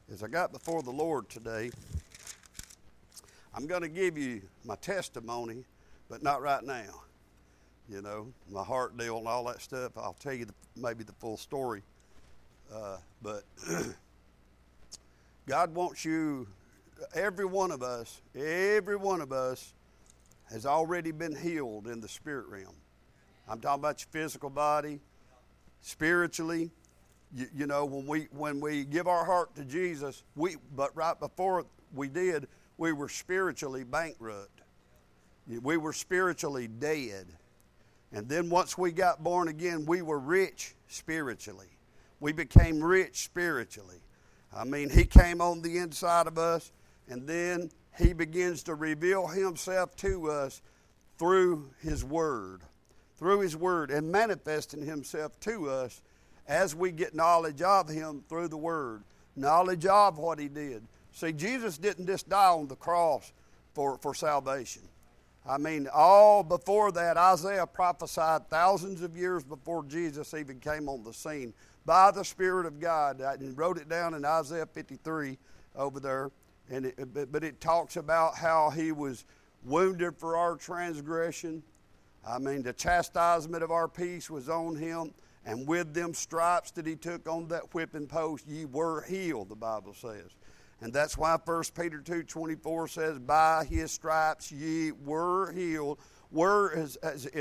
As I got before the Lord today, I'm going to give you my testimony, but not right now. You know, my heart deal and all that stuff. I'll tell you maybe the full story. But God wants you, every one of us has already been healed in the spirit realm. I'm talking about your physical body, spiritually. You know, when we give our heart to Jesus, but right before we did, we were spiritually bankrupt. We were spiritually dead. And then once we got born again, we were rich spiritually. We became rich spiritually. I mean, He came on the inside of us, and then He begins to reveal Himself to us through His Word, and manifesting Himself to us as we get knowledge of Him through the Word, knowledge of what He did. See, Jesus didn't just die on the cross for salvation. I mean, all before that, Isaiah prophesied thousands of years before Jesus even came on the scene by the Spirit of God. He wrote it down in Isaiah 53 over there. But it talks about how He was wounded for our transgression. I mean, the chastisement of our peace was on Him. And with them stripes that He took on that whipping post, ye were healed, the Bible says. And that's why 1 Peter 2:24 says, by His stripes ye were healed. Were is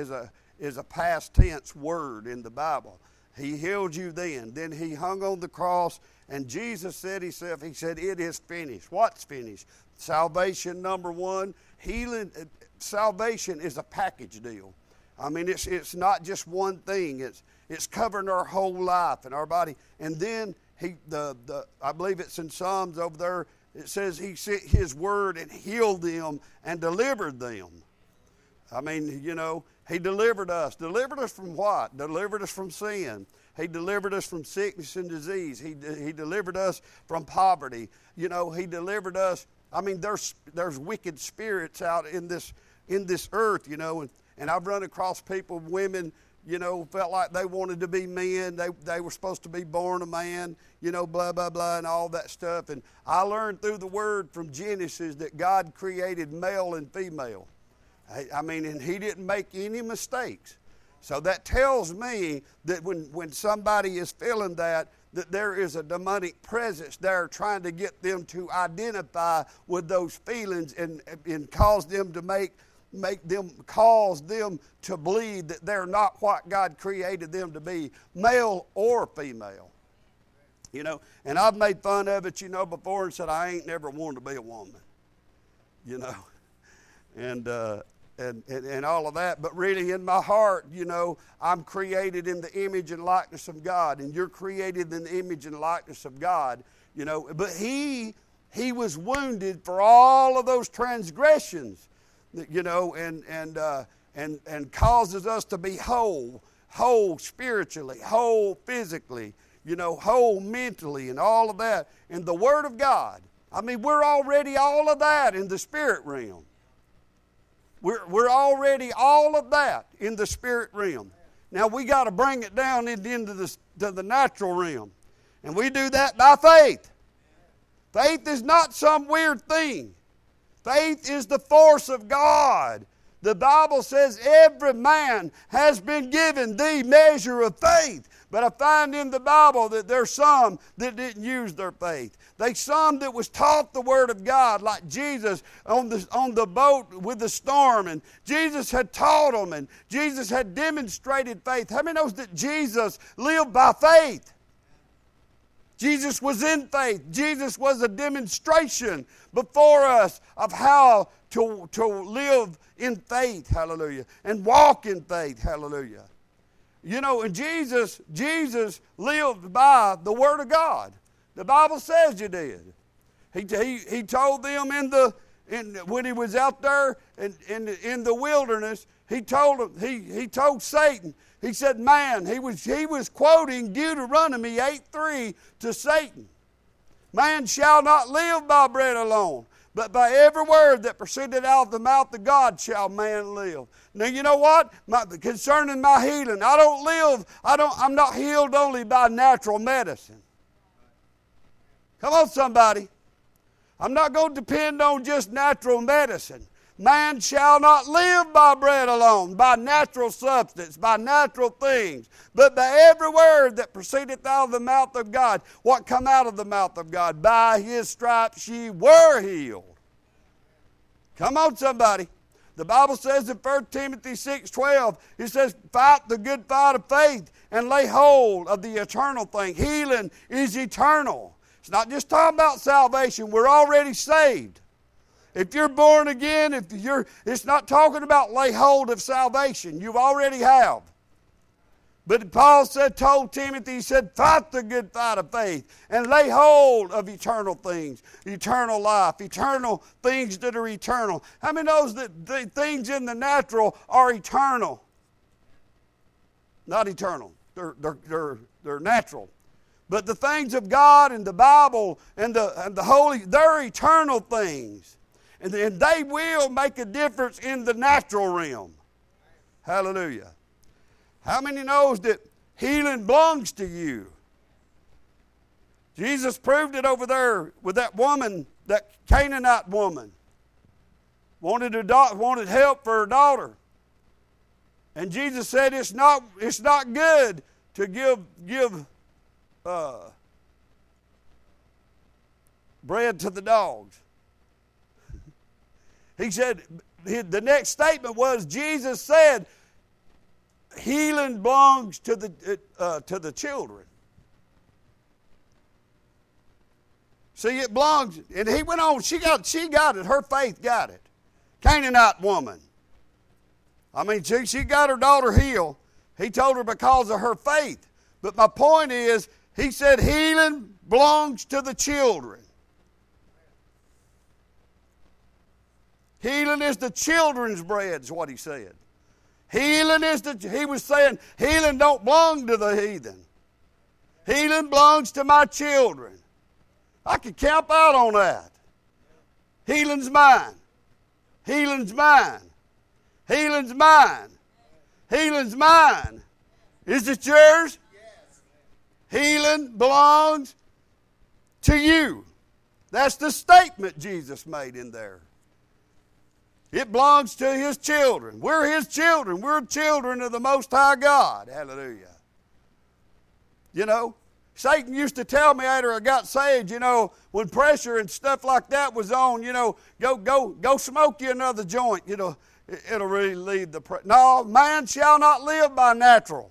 a past tense word in the Bible. He healed you then. Then He hung on the cross, and Jesus said Himself, He said, it is finished. What's finished? Salvation, number one. Healing, salvation is a package deal. I mean, it's not just one thing. It's covering our whole life and our body. And then I believe it's in Psalms over there, it says He sent His word and healed them and delivered them. I mean, you know, He delivered us. Delivered us from what? Delivered us from sin. He delivered us from sickness and disease. He delivered us from poverty. You know, He delivered us. I mean, there's wicked spirits out in this earth, you know, and I've run across people, women, you know, felt like they wanted to be men. They were supposed to be born a man, you know, blah, blah, blah, and all that stuff. And I learned through the Word from Genesis that God created male and female. I mean, and He didn't make any mistakes. So that tells me that when somebody is feeling that there is a demonic presence there trying to get them to identify with those feelings and cause them to cause them to believe that they're not what God created them to be, male or female. You know, and I've made fun of it, you know, before and said I ain't never wanted to be a woman. You know, and all of that, but really in my heart, you know, I'm created in the image and likeness of God, and you're created in the image and likeness of God, you know, but He was wounded for all of those transgressions, you know, and causes us to be whole spiritually, whole physically, you know, whole mentally and all of that. And the Word of God, I mean, we're already all of that in the spirit realm. We're already all of that in the spirit realm. Now we got to bring it down into the natural realm. And we do that by faith. Faith is not some weird thing. Faith is the force of God. The Bible says every man has been given the measure of faith. But I find in the Bible that there's some that didn't use their faith. There's some that was taught the Word of God, like Jesus on the boat with the storm. And Jesus had taught them, and Jesus had demonstrated faith. How many knows that Jesus lived by faith? Jesus was in faith. Jesus was a demonstration before us of how to live in faith, hallelujah, and walk in faith, hallelujah. You know, and Jesus lived by the Word of God. The Bible says you did. He told them when He was out there in the wilderness, He told them, he told Satan, He said, man, he was quoting Deuteronomy 8:3 to Satan. Man shall not live by bread alone, but by every word that proceeded out of the mouth of God shall man live. Now you know what? Concerning my healing, I'm not healed only by natural medicine. Come on, somebody. I'm not going to depend on just natural medicine. Man shall not live by bread alone, by natural substance, by natural things, but by every word that proceedeth out of the mouth of God. What come out of the mouth of God? By His stripes ye were healed. Come on, somebody. The Bible says in 1 Timothy 6:12, it says, fight the good fight of faith and lay hold of the eternal thing. Healing is eternal. It's not just talking about salvation. We're already saved. If you're born again, it's not talking about lay hold of salvation. You already have. But Paul told Timothy, he said, fight the good fight of faith and lay hold of eternal things, eternal life, eternal things that are eternal. How many knows that the things in the natural are eternal? Not eternal. They're natural. But the things of God and the Bible and the Holy, they're eternal things. And they will make a difference in the natural realm. Hallelujah. How many knows that healing belongs to you? Jesus proved it over there with that woman, that Canaanite woman. Wanted help for her daughter. And Jesus said it's not good to give bread to the dogs. He said, the next statement was, Jesus said, healing belongs to the children. See, it belongs, and he went on, she got it, her faith got it. Canaanite woman. I mean, she got her daughter healed. He told her because of her faith. But my point is, he said healing belongs to the children. Healing is the children's bread, is what he said. He was saying, healing don't belong to the heathen. Healing belongs to my children. I could camp out on that. Healing's mine. Healing's mine. Healing's mine. Healing's mine. Is it yours? Yes. Healing belongs to you. That's the statement Jesus made in there. It belongs to His children. We're His children. We're children of the Most High God. Hallelujah. You know, Satan used to tell me after I got saved, you know, when pressure and stuff like that was on, you know, go smoke you another joint. You know, it'll really leave the pressure. No, man shall not live by natural.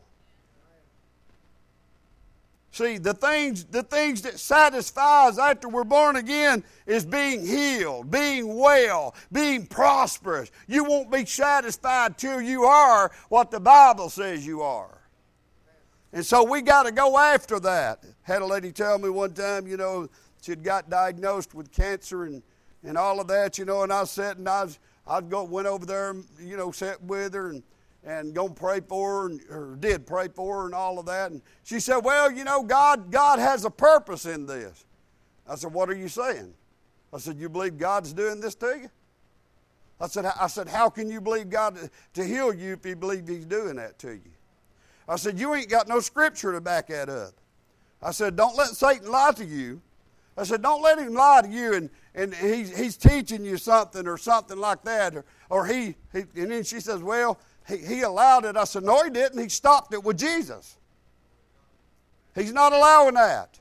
See, the things that satisfy us after we're born again is being healed, being well, being prosperous. You won't be satisfied till you are what the Bible says you are. And so we got to go after that. Had a lady tell me one time, you know, she'd got diagnosed with cancer and all of that, you know, and I sat and went over there, you know, sat with her and go pray for her, or did pray for her and all of that. And she said, well, you know, God has a purpose in this. I said, what are you saying? I said, you believe God's doing this to you? I said, how can you believe God to heal you if you believe He's doing that to you? I said, you ain't got no scripture to back that up. I said, don't let Satan lie to you. I said, don't let him lie to you and he's teaching you something or something like that. Or he and then she says, well, he allowed it. I said, no, he didn't. He stopped it with Jesus. He's not allowing that.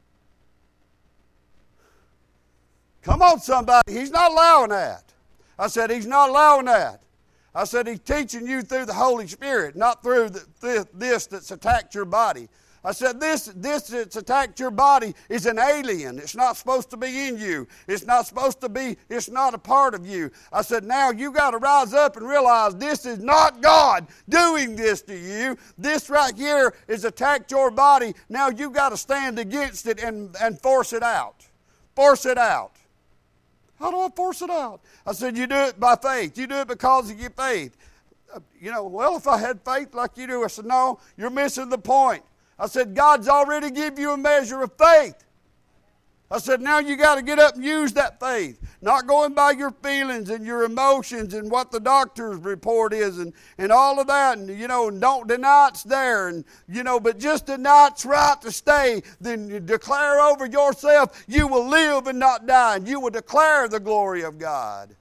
Come on, somebody. He's not allowing that. I said, he's not allowing that. I said, he's teaching you through the Holy Spirit, not through this that's attacked your body. I said, this that's attacked your body is an alien. It's not supposed to be in you. It's not a part of you. I said, now you got to rise up and realize this is not God doing this to you. This right here is attacked your body. Now you got to stand against it and force it out. Force it out. How do I force it out? I said, you do it by faith. You do it because of your faith. You know, well, if I had faith like you do, I said, no, you're missing the point. I said, God's already given you a measure of faith. I said, now you got to get up and use that faith. Not going by your feelings and your emotions and what the doctor's report is and all of that. And, and don't deny it's there. And, but just deny it's right to stay. Then you declare over yourself, you will live and not die. And you will declare the glory of God.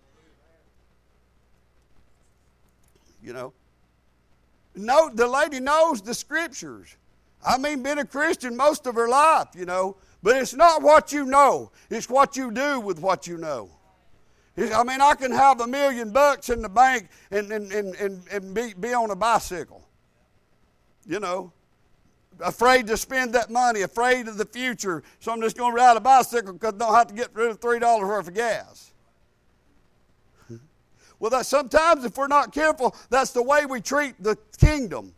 No, the lady knows the scriptures. Been a Christian most of her life, But it's not what you know. It's what you do with what you know. I can have $1 million in the bank and be on a bicycle. Afraid to spend that money, afraid of the future. So I'm just going to ride a bicycle because I don't have to get rid of $3 worth of gas. Well, sometimes if we're not careful, that's the way we treat the kingdom.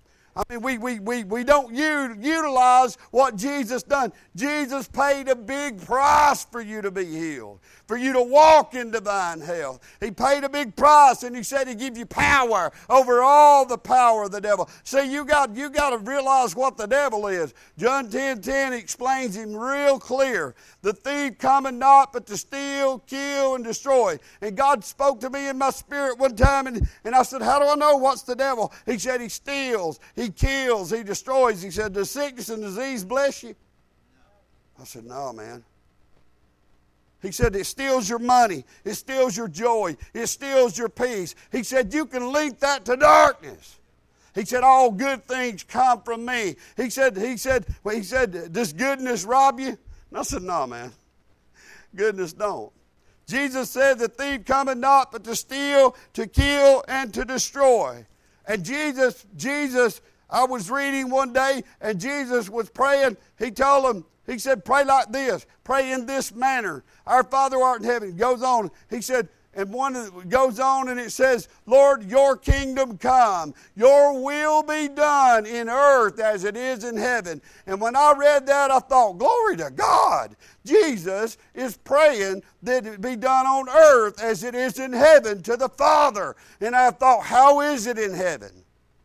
We don't utilize what Jesus done. Jesus paid a big price for you to be healed, for you to walk in divine health. He paid a big price, and He said He give you power over all the power of the devil. See, you got to realize what the devil is. John 10:10 explains him real clear. The thief cometh not but to steal, kill, and destroy. And God spoke to me in my spirit one time, and I said, how do I know what's the devil? He said he steals, he kills, he destroys. He said, does sickness and disease bless you? I said, no, man. He said, it steals your money. It steals your joy. It steals your peace. He said, you can link that to darkness. He said, all good things come from me. He said, does goodness rob you? And I said, no, man. Goodness don't. Jesus said, the thief cometh not but to steal, to kill, and to destroy. And Jesus, I was reading one day, and Jesus was praying. He told them, he said, pray like this. Pray in this manner. Our Father who art in heaven. It goes on. He said, and goes on and it says, Lord, your kingdom come. Your will be done in earth as it is in heaven. And when I read that, I thought, glory to God. Jesus is praying that it be done on earth as it is in heaven to the Father. And I thought, how is it in heaven?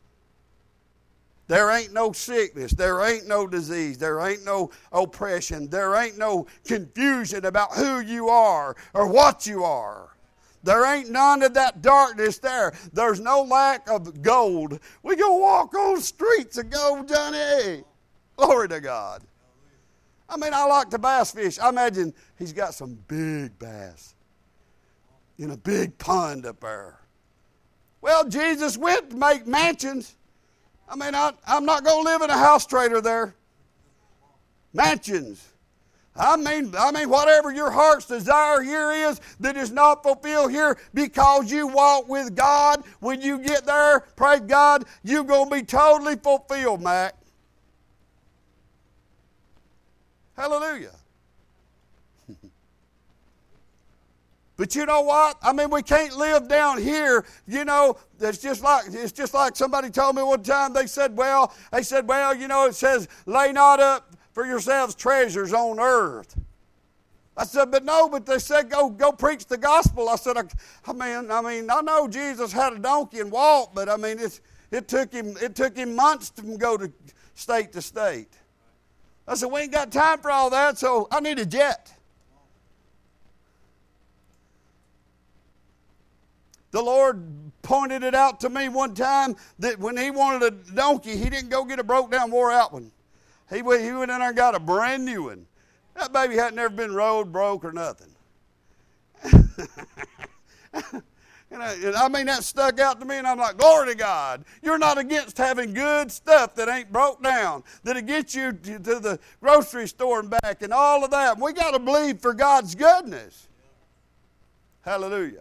There ain't no sickness. There ain't no disease. There ain't no oppression. There ain't no confusion about who you are or what you are. There ain't none of that darkness there. There's no lack of gold. We go walk on streets of gold, Johnny. Glory to God. I like to bass fish. I imagine he's got some big bass in a big pond up there. Well, Jesus went to make mansions. I'm not going to live in a house trailer there. Mansions. Whatever your heart's desire here is that is not fulfilled here because you walk with God, when you get there, praise God, you're going to be totally fulfilled, Mac. Hallelujah. But you know what? We can't live down here. It's just like somebody told me one time. They said, it says, lay not up for yourselves treasures on earth. I said, but they said, go preach the gospel. I said, I know Jesus had a donkey and walked, but it took him months to go to state. I said, we ain't got time for all that, so I need a jet. The Lord pointed it out to me one time that when He wanted a donkey, He didn't go get a broke down, wore out one. He went in there and got a brand new one. That baby hadn't never been rode, broke, or nothing. That stuck out to me, and I'm like, glory to God. You're not against having good stuff that ain't broke down, that'll get you to the grocery store and back and all of that. We got to believe for God's goodness. Hallelujah.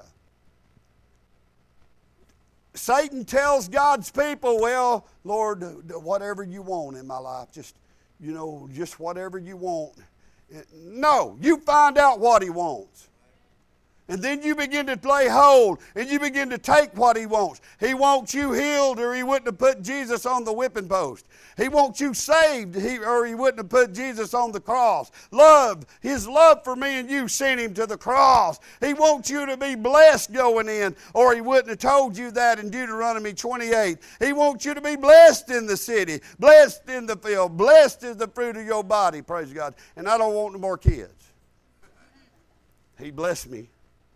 Satan tells God's people, well, Lord, whatever you want in my life, just whatever you want. No, you find out what He wants. And then you begin to lay hold, and you begin to take what He wants. He wants you healed, or He wouldn't have put Jesus on the whipping post. He wants you saved, or He wouldn't have put Jesus on the cross. His love for me and you sent Him to the cross. He wants you to be blessed going in, or He wouldn't have told you that in Deuteronomy 28. He wants you to be blessed in the city, blessed in the field, blessed is the fruit of your body, praise God. And I don't want no more kids. He blessed me.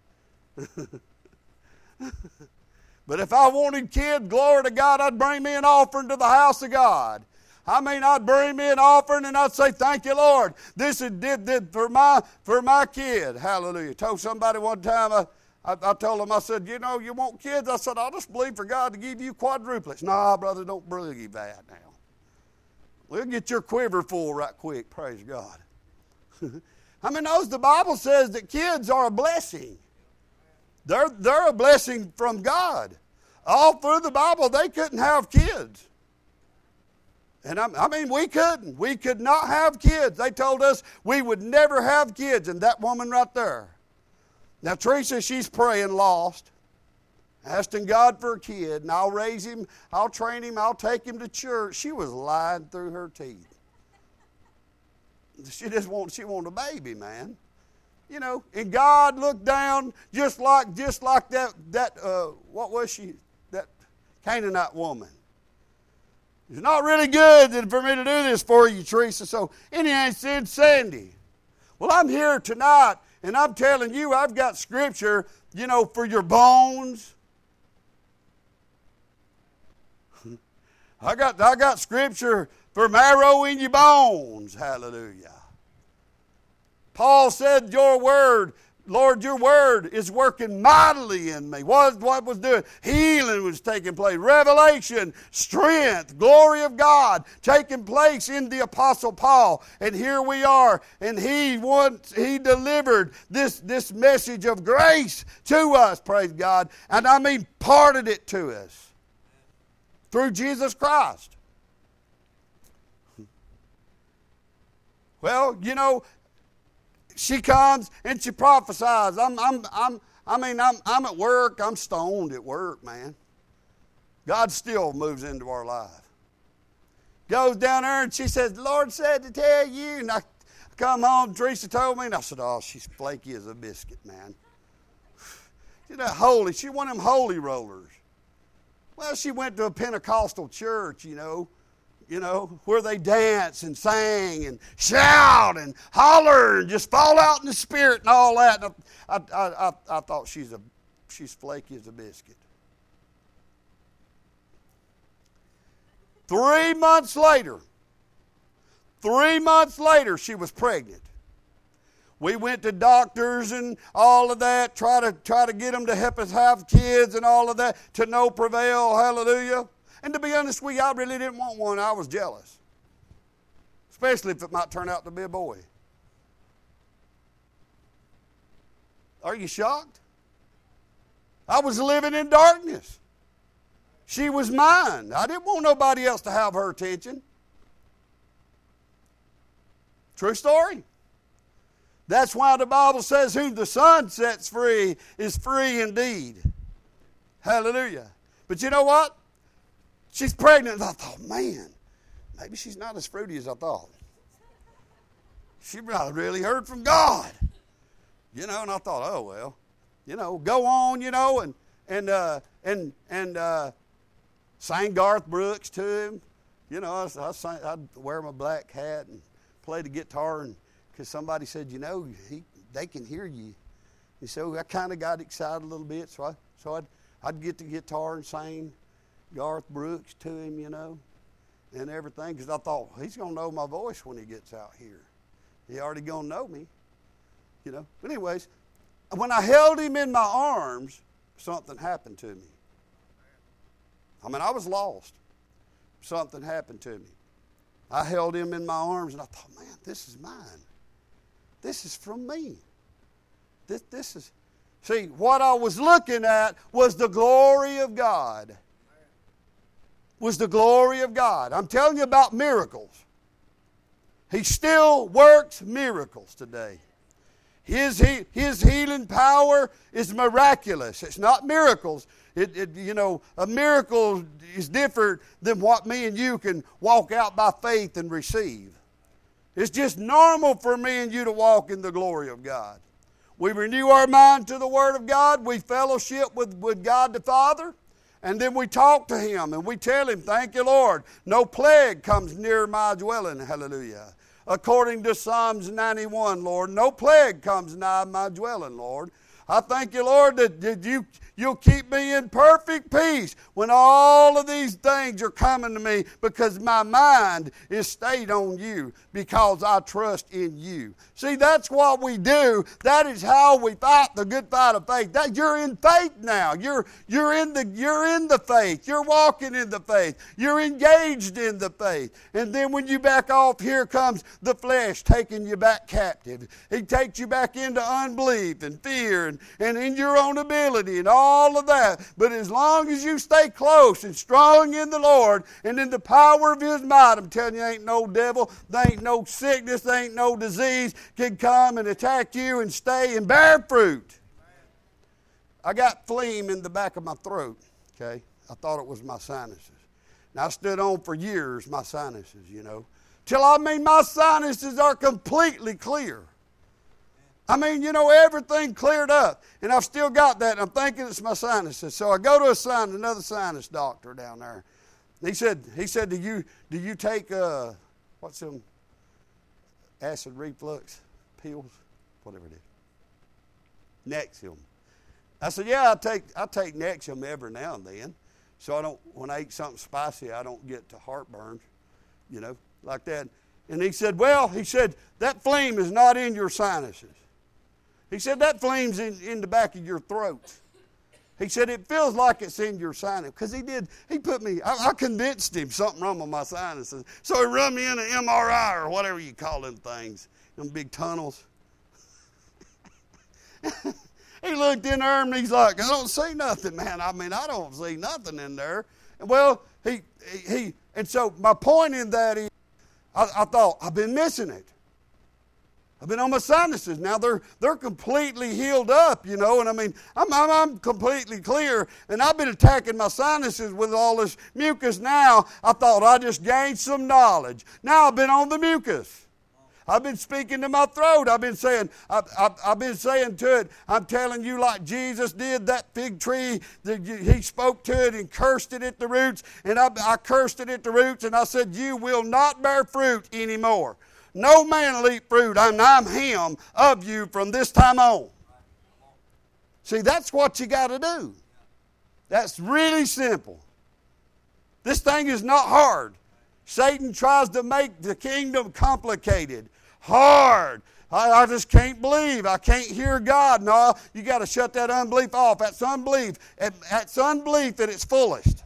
But if I wanted kids, glory to God, I'd bring me an offering to the house of God. I mean, I'd bring me an offering and I'd say, thank you, Lord. This is did for my kid. Hallelujah. Told somebody one time, I told them, I said, you know, you want kids? I said, I'll just believe for God to give you quadruplets. Nah, brother, don't believe that now. We'll get your quiver full right quick. Praise God. I mean, the Bible says that kids are a blessing. They're a blessing from God. All through the Bible, they couldn't have kids. And I mean, we couldn't. We could not have kids. They told us we would never have kids. And that woman right there. Now, Teresa, she's praying lost, asking God for a kid, and I'll raise him, I'll train him, I'll take him to church. She was lying through her teeth. She wanted a baby, man. You know, and God looked down just like that what was she? That Canaanite woman. It's not really good for me to do this for you, Teresa. So anyhow, said Sandy. Well, I'm here tonight, and I'm telling you, I've got scripture, you know, for your bones. I got scripture for marrow in your bones. Hallelujah. Paul said, your word, Lord, your word is working mightily in me. What was doing? Healing was taking place. Revelation, strength, glory of God taking place in the Apostle Paul. And here we are. And he delivered this message of grace to us, praise God. And I mean, parted it to us through Jesus Christ. Well, you know, she comes and she prophesies. I'm at work. I'm stoned at work, man. God still moves into our life. Goes down there and she says, the Lord said to tell you. And I come home, Teresa told me, and I said, oh, she's flaky as a biscuit, man. She's not holy. She one of them holy rollers. Well, she went to a Pentecostal church, you know, where they dance and sang and shout and holler and just fall out in the spirit and all that. And I thought she's flaky as a biscuit. 3 months later, she was pregnant. We went to doctors and all of that, try to get them to help us have kids and all of that, to no prevail. Hallelujah. And to be honest with you, I really didn't want one. I was jealous. Especially if it might turn out to be a boy. Are you shocked? I was living in darkness. She was mine. I didn't want nobody else to have her attention. True story. That's why the Bible says, whom the Son sets free is free indeed. Hallelujah. But you know what? She's pregnant. And I thought, man, maybe she's not as fruity as I thought. She really heard from God. You know, and I thought, oh, well, you know, go on, you know, and sang Garth Brooks to him. You know, I'd wear my black hat and play the guitar, and because somebody said, you know, they can hear you. And so I kind of got excited a little bit, so I'd get the guitar and sing Garth Brooks to him, you know, and everything, because I thought, he's going to know my voice when he gets out here. He already going to know me, you know. But anyways, when I held him in my arms, something happened to me. I mean, I was lost. Something happened to me. I held him in my arms, and I thought, man, this is mine. This is from me. This is, see, what I was looking at was the glory of God. Was the glory of God. I'm telling you about miracles. He still works miracles today. His healing power is miraculous. It's not miracles. You know, a miracle is different than what me and you can walk out by faith and receive. It's just normal for me and you to walk in the glory of God. We renew our mind to the Word of God. We fellowship with God the Father. And then we talk to Him and we tell Him, thank you, Lord. No plague comes near my dwelling. Hallelujah. according to Psalms 91, Lord. No plague comes nigh my dwelling, Lord. I thank you, Lord, that you'll keep me in perfect peace when all of these things are coming to me, because my mind is stayed on you, because I trust in you. See, that's what we do. That is how we fight the good fight of faith. That you're in faith now. You're in the faith. You're walking in the faith. You're engaged in the faith. And then when you back off, here comes the flesh taking you back captive. He takes you back into unbelief and fear and in your own ability and all of that. But as long as you stay close and strong in the Lord and in the power of His might, I'm telling you, ain't no devil, there ain't no sickness, there ain't no disease can come and attack you and stay and bear fruit. I got phlegm in the back of my throat, okay? I thought it was my sinuses. Now, I stood on for years, my sinuses, till my sinuses are completely clear. Everything cleared up. And I've still got that, and I'm thinking it's my sinuses. So I go to another sinus doctor down there. He said, do you take, what's them, acid reflux pills? Whatever it is. Nexium. I said, yeah, I take Nexium every now and then. So when I eat something spicy, I don't get to heartburn, like that. And he said, that phlegm is not in your sinuses. He said, that phlegm's in the back of your throat. He said, it feels like it's in your sinus. Because I convinced him something wrong with my sinuses. So he run me in an MRI or whatever you call them things, them big tunnels. He looked in there and he's like, I don't see nothing, man. I don't see nothing in there. Well, and so my point in that is, I thought, I've been missing it. I've been on my sinuses. Now they're completely healed up, and I'm completely clear, and I've been attacking my sinuses with all this mucus. Now I thought I just gained some knowledge. Now I've been on the mucus. I've been speaking to my throat. I've been saying to it, I'm telling you, like Jesus did that fig tree, that He spoke to it and cursed it at the roots, and I cursed it at the roots, and I said, you will not bear fruit anymore. No man will eat fruit. I'm him of you from this time on. See, that's what you got to do. That's really simple. This thing is not hard. Satan tries to make the kingdom complicated, hard. I just can't believe. I can't hear God. No, you got to shut that unbelief off. That's unbelief. That's unbelief at its fullest.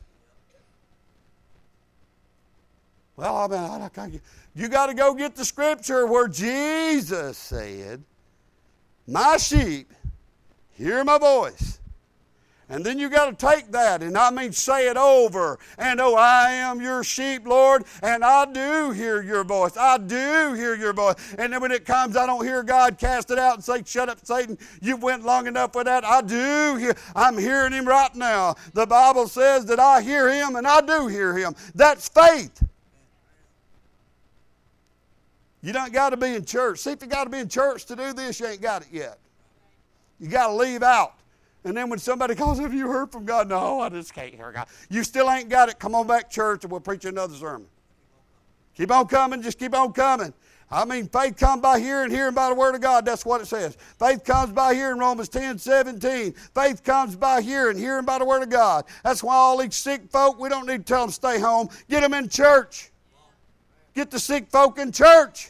Well, you got to go get the scripture where Jesus said, my sheep hear my voice. And then you got to take that and say it over. And I am your sheep, Lord, and I do hear your voice. I do hear your voice. And then when it comes, I don't hear God cast it out and say, shut up, Satan. You went long enough with that. I do hear. I'm hearing Him right now. The Bible says that I hear Him and I do hear Him. That's faith. You don't got to be in church. See, if you got to be in church to do this, you ain't got it yet. You got to leave out. And then when somebody calls, have you heard from God? No, I just can't hear God. You still ain't got it. Come on back to church and we'll preach another sermon. Keep on coming. Just keep on coming. Faith comes by hearing, hearing by the Word of God. That's what it says. Faith comes by hearing, Romans 10:17. Faith comes by hearing, hearing by the Word of God. That's why all these sick folk, we don't need to tell them to stay home. Get them in church. Get the sick folk in church.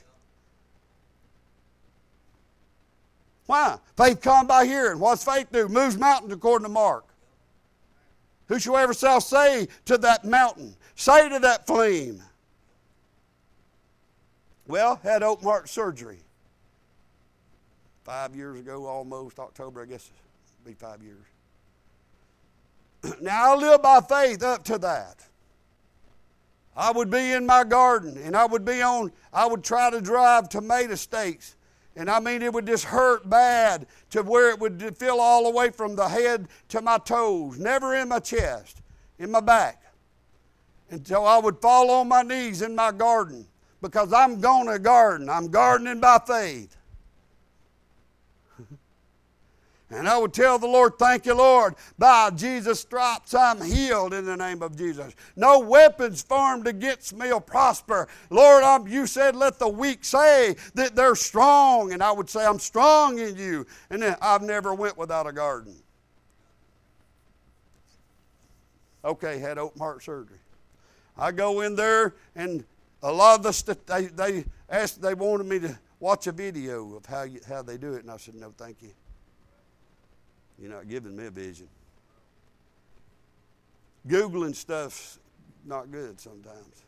Why? Faith comes by hearing. What's faith do? Moves mountains according to Mark. Whosoever shall say to that mountain, say to that flame. Well, had open heart surgery 5 years ago, almost October, I guess it'll be 5 years. Now I live by faith up to that. I would be in my garden and I would try to drive tomato stakes. And it would just hurt bad to where it would feel all the way from the head to my toes, never in my chest, in my back. And so I would fall on my knees in my garden because I'm going to garden. I'm gardening by faith. And I would tell the Lord, thank you, Lord. By Jesus' stripes, I'm healed in the name of Jesus. No weapons formed against me will prosper. Lord, you said, let the weak say that they're strong. And I would say, I'm strong in you. And then I've never went without a garden. Okay, had open heart surgery. I go in there, and a lot of they wanted me to watch a video of how they do it. And I said, no, thank you. You're not giving me a vision. Googling stuff's not good sometimes.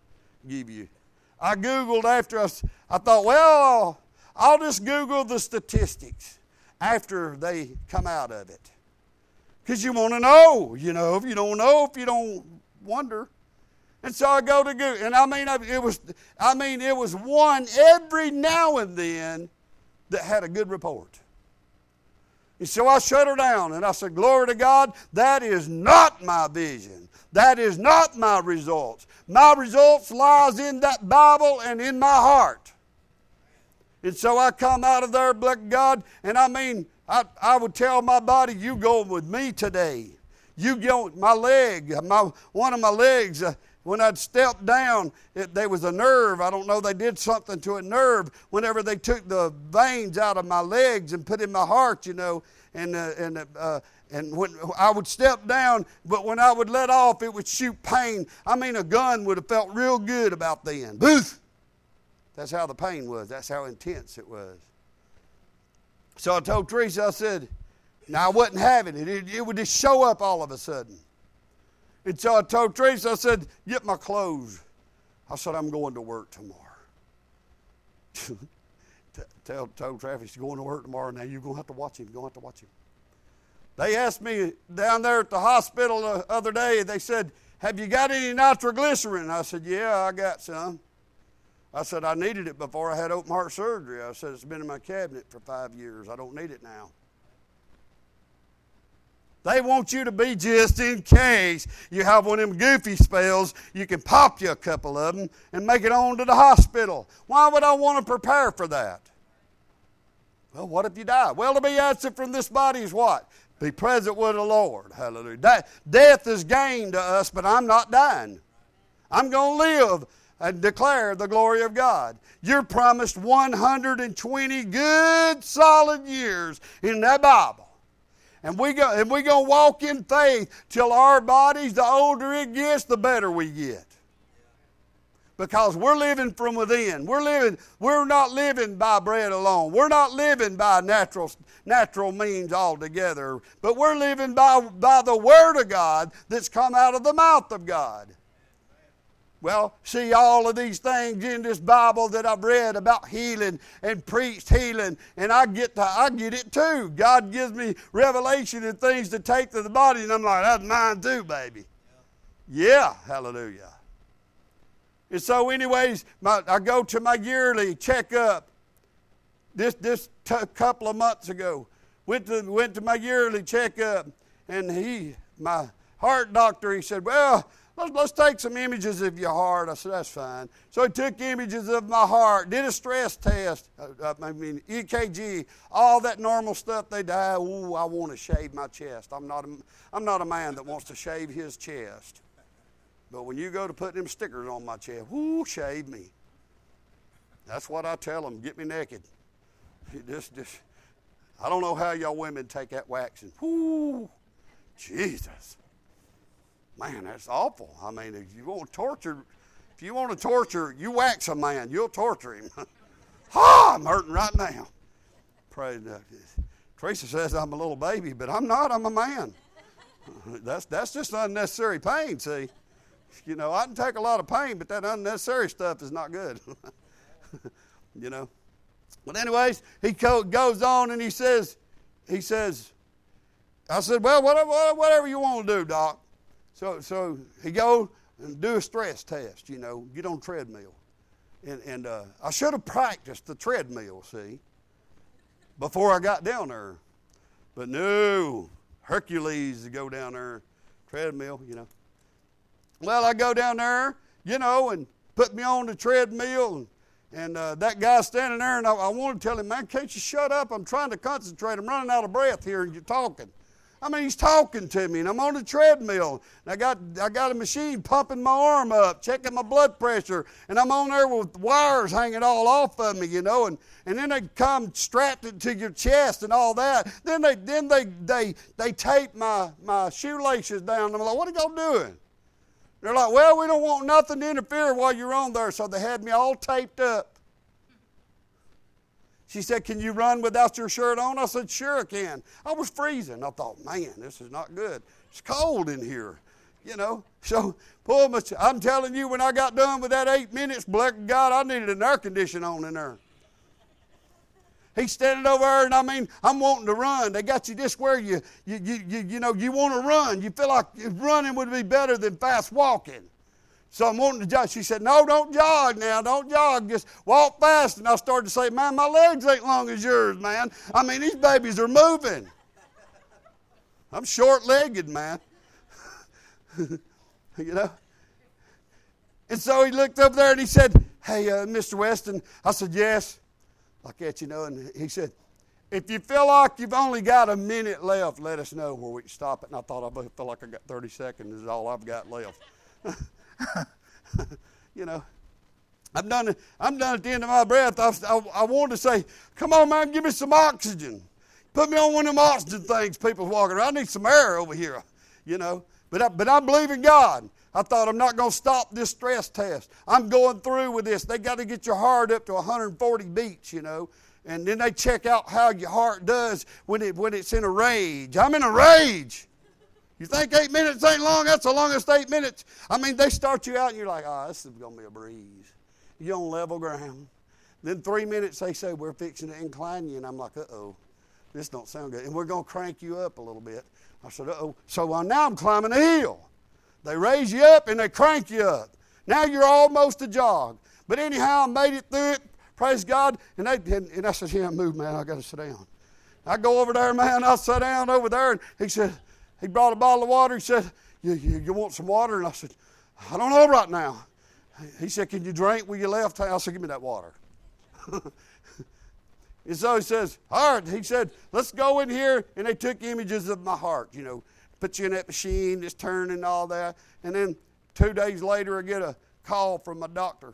I Googled after I thought, well, I'll just Google the statistics after they come out of it. Because you want to know, if you don't know, if you don't wonder. And so I go to Google, and it was one every now and then that had a good report. And so I shut her down, and I said, glory to God, that is not my vision. That is not my results. My results lies in that Bible and in my heart. And so I come out of there, bless God, and I would tell my body, you go with me today. You go, one of my legs, when I'd step down, there was a nerve. I don't know, they did something to a nerve whenever they took the veins out of my legs and put in my heart, and when I would step down, but when I would let off, it would shoot pain. A gun would have felt real good about then. Booth! That's how the pain was. That's how intense it was. So I told Teresa, I said, now I wasn't having it. It would just show up all of a sudden. And so I told Teresa, I said, get my clothes. I said, I'm going to work tomorrow. Told Travis, he's going to work tomorrow. Now you're going to have to watch him. You're going to have to watch him. They asked me down there at the hospital the other day, they said, have you got any nitroglycerin? I said, yeah, I got some. I said, I needed it before I had open heart surgery. I said, it's been in my cabinet for 5 years. I don't need it now. They want you to be just in case you have one of them goofy spells. You can pop you a couple of them and make it on to the hospital. Why would I want to prepare for that? Well, what if you die? Well, to be absent from this body is what? Be present with the Lord. Hallelujah. Death is gain to us, but I'm not dying. I'm going to live and declare the glory of God. You're promised 120 good, solid years in that Bible. And we're going to walk in faith till our bodies, the older it gets, the better we get. Because we're living from within. We're not living by bread alone. We're not living by natural means altogether. But we're living by the Word of God that's come out of the mouth of God. Well, see, all of these things in this Bible that I've read about healing and preached healing, and I get it too. God gives me revelation and things to take to the body, and I'm like, that's mine too, baby. Yeah, hallelujah. And so anyways, I go to my yearly checkup this couple of months ago. Went to my yearly checkup, and my heart doctor, he said, well, let's take some images of your heart. I said, that's fine. So he took images of my heart, did a stress test, EKG, all that normal stuff they die. Ooh, I want to shave my chest. I'm not a man that wants to shave his chest. But when you go to put them stickers on my chest, whoo, shave me. That's what I tell them, get me naked. I don't know how y'all women take that waxing. Whoo, Jesus. Man, that's awful. If you want to torture, you wax a man, you'll torture him. I'm hurting right now. Praise God. Teresa says I'm a little baby, but I'm not. I'm a man. That's just unnecessary pain, see. I can take a lot of pain, but that unnecessary stuff is not good. But anyways, he goes on and he says, I said, well, whatever you want to do, Doc. So he go and do a stress test, get on treadmill. And I should have practiced the treadmill, see, before I got down there. But no, Hercules to go down there, treadmill, Well, I go down there, and put me on the treadmill, And that guy standing there, and I wanted to tell him, man, can't you shut up? I'm trying to concentrate. I'm running out of breath here, and you're talking. I mean, he's talking to me, and I'm on the treadmill. And I got a machine pumping my arm up, checking my blood pressure, and I'm on there with wires hanging all off of me, and then they come strapped it to your chest and all that. Then they tape my shoelaces down. I'm like, what are y'all doing? They're like, well, we don't want nothing to interfere while you're on there, so they had me all taped up. She said, can you run without your shirt on? I said, sure I can. I was freezing. I thought, man, this is not good. It's cold in here, So, I'm telling you, when I got done with that 8 minutes, black God, I needed an air conditioner on in there. He's standing over there, and I mean, I'm wanting to run. They got you just where you want to run. You feel like running would be better than fast walking. So I'm wanting to jog. She said, no, don't jog now. Don't jog. Just walk fast. And I started to say, man, my legs ain't long as yours, man. I mean, these babies are moving. I'm short-legged, man. And so he looked up there and he said, hey, Mr. Weston. I said, yes. Like that, and he said, if you feel like you've only got a minute left, let us know where we can stop it. And I thought, I feel like I got 30 seconds is all I've got left. I'm done at the end of my breath. I wanted to say, come on, man, give me some oxygen. Put me on one of them oxygen things people's walking around. I need some air over here, But I believe in God. I thought, I'm not going to stop this stress test. I'm going through with this. They got to get your heart up to 140 beats, And then they check out how your heart does when it's in a rage. I'm in a rage. You think 8 minutes ain't long? That's the longest 8 minutes. I mean, they start you out and you're like, oh, this is going to be a breeze. You're on level ground. Then 3 minutes they say, we're fixing to incline you. And I'm like, uh-oh, this don't sound good. And we're going to crank you up a little bit. I said, uh-oh. So now I'm climbing a hill. They raise you up and they crank you up. Now you're almost a jog. But anyhow, I made it through it. Praise God. And I said, yeah, move, man. I got to sit down. I go over there, man. I sat down over there. And he said, he brought a bottle of water. He said, you want some water? And I said, I don't know right now. He said, can you drink with your left hand? I said, give me that water. And so he says, all right. He said, let's go in here. And they took images of my heart, put you in that machine, it's turning and all that. And then 2 days later, I get a call from my doctor.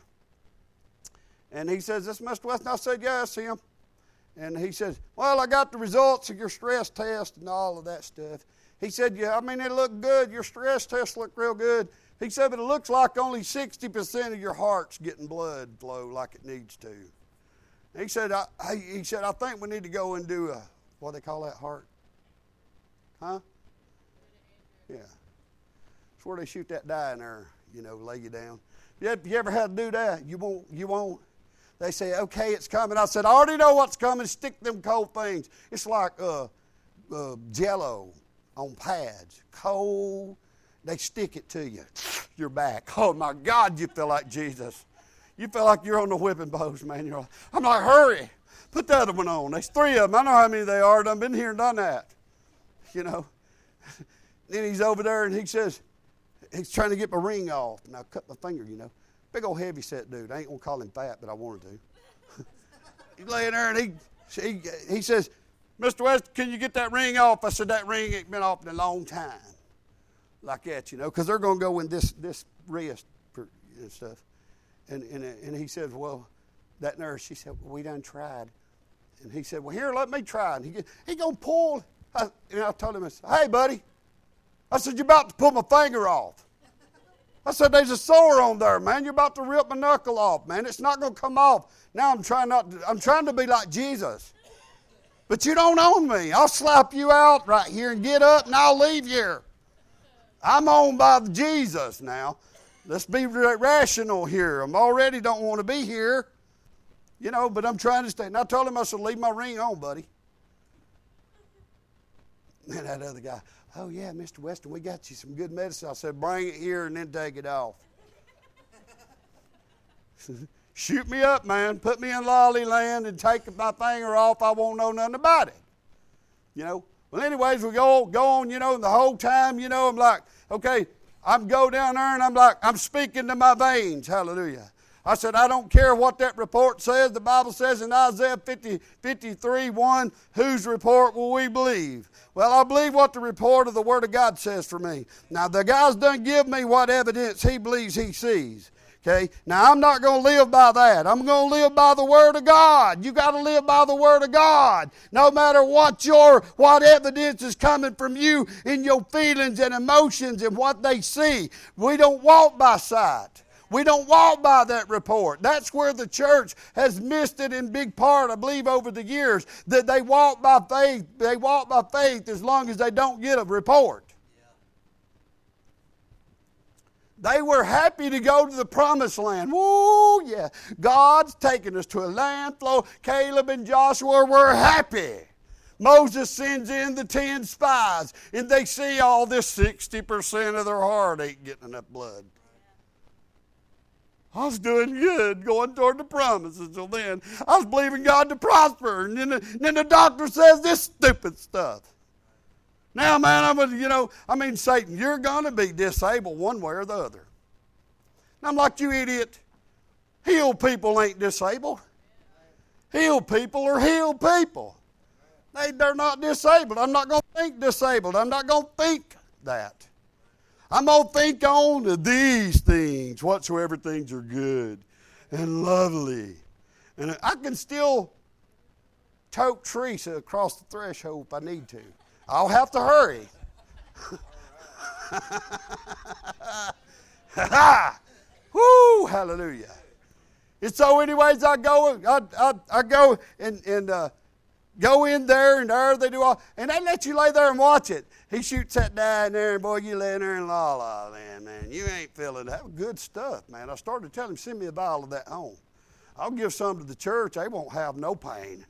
And he says, this Mr. Weston? I said, yeah, it's him. And he says, well, I got the results of your stress test and all of that stuff. He said, yeah, I mean, it looked good. Your stress test looked real good. He said, but it looks like only 60% of your heart's getting blood flow like it needs to. And he said, I think we need to go and do what do they call that heart? Huh? Yeah. It's where they shoot that dye in there, lay you down. You ever had to do that? You won't. They say, okay, it's coming. I said, I already know what's coming. Stick them cold things. It's like Jell-O on pads. Cold. They stick it to you. Your back. Oh, my God, you feel like Jesus. You feel like you're on the whipping post, man. I'm like, hurry. Put the other one on. There's 3 of them. I know how many they are. I've been here and done that. Then he's over there and he says, he's trying to get my ring off. And I cut my finger, Big old heavy set dude. I ain't going to call him fat, but I wanted to. He's laying there and he says, Mr. West, can you get that ring off? I said, that ring ain't been off in a long time. Like that, because they're going to go in this wrist and stuff. And he said, well, that nurse, she said, well, we done tried. And he said, well, here, let me try. And he going to pull. And I told him, I said, hey, buddy. I said, you're about to pull my finger off. I said, there's a sore on there, man. You're about to rip my knuckle off, man. It's not going to come off. Now I'm trying to be like Jesus. But you don't own me. I'll slap you out right here and get up and I'll leave here. I'm owned by Jesus now. Let's be rational here. I already don't want to be here. But I'm trying to stay. And I told him, I said, leave my ring on, buddy. And that other guy, oh, yeah, Mr. Weston, we got you some good medicine. I said, bring it here and then take it off. Shoot me up, man. Put me in lolly land and take my finger off. I won't know nothing about it. Well, anyways, we go on, and the whole time, I'm like, okay, I'm go down there and I'm like, I'm speaking to my veins. Hallelujah. I said, I don't care what that report says. The Bible says in Isaiah 53:1, whose report will we believe? Well, I believe what the report of the Word of God says for me. Now, the guy's done give me what evidence he believes he sees. Okay, now I'm not going to live by that. I'm going to live by the Word of God. You got to live by the Word of God. No matter what evidence is coming from you in your feelings and emotions and what they see. We don't walk by sight. We don't walk by that report. That's where the church has missed it in big part, I believe, over the years, that they walk by faith. They walk by faith as long as they don't get a report. They were happy to go to the promised land. Woo, yeah. God's taking us to a land flow. Caleb and Joshua were happy. Moses sends in the 10 spies, and they see all this 60% of their heart ain't getting enough blood. I was doing good going toward the promise until then. I was believing God to prosper, and then the doctor says this stupid stuff. Now, man, Satan, you're going to be disabled one way or the other. And I'm like, you idiot. Healed people ain't disabled. Healed people are healed people. They're not disabled. I'm not going to think disabled. I'm not going to think that. I'm going to think on these things, whatsoever things are good and lovely. And I can still tote Teresa across the threshold if I need to. I'll have to hurry. Woo, hallelujah. And so anyways, I go and go in there, and there they do all, and they let you lay there and watch it. He shoots that down there, and boy, you lay there and la, man. You ain't feeling that. Good stuff, man. I started to tell him, send me a vial of that home. I'll give some to the church. They won't have no pain.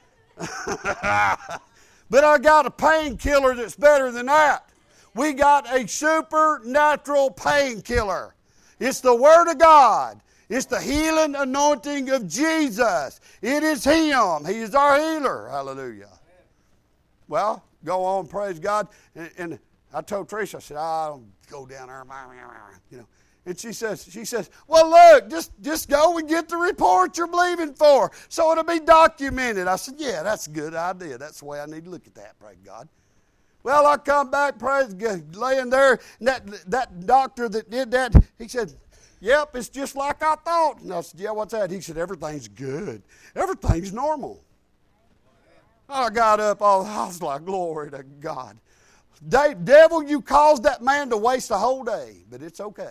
But I got a painkiller that's better than that. We got a supernatural painkiller. It's the Word of God. It's the healing anointing of Jesus. It is Him. He is our healer. Hallelujah. Well, go on, praise God. And I told Teresa, I said, I don't go down there. And she says, well, look, just go and get the report you're believing for, so it'll be documented. I said, yeah, that's a good idea. That's the way I need to look at that, praise God. Well, I come back, praise God, laying there, and that doctor that did that, he said, yep, it's just like I thought. And I said, yeah, what's that? He said, everything's good. Everything's normal. I got up, I was like, glory to God. Devil, you caused that man to waste a whole day, but it's okay.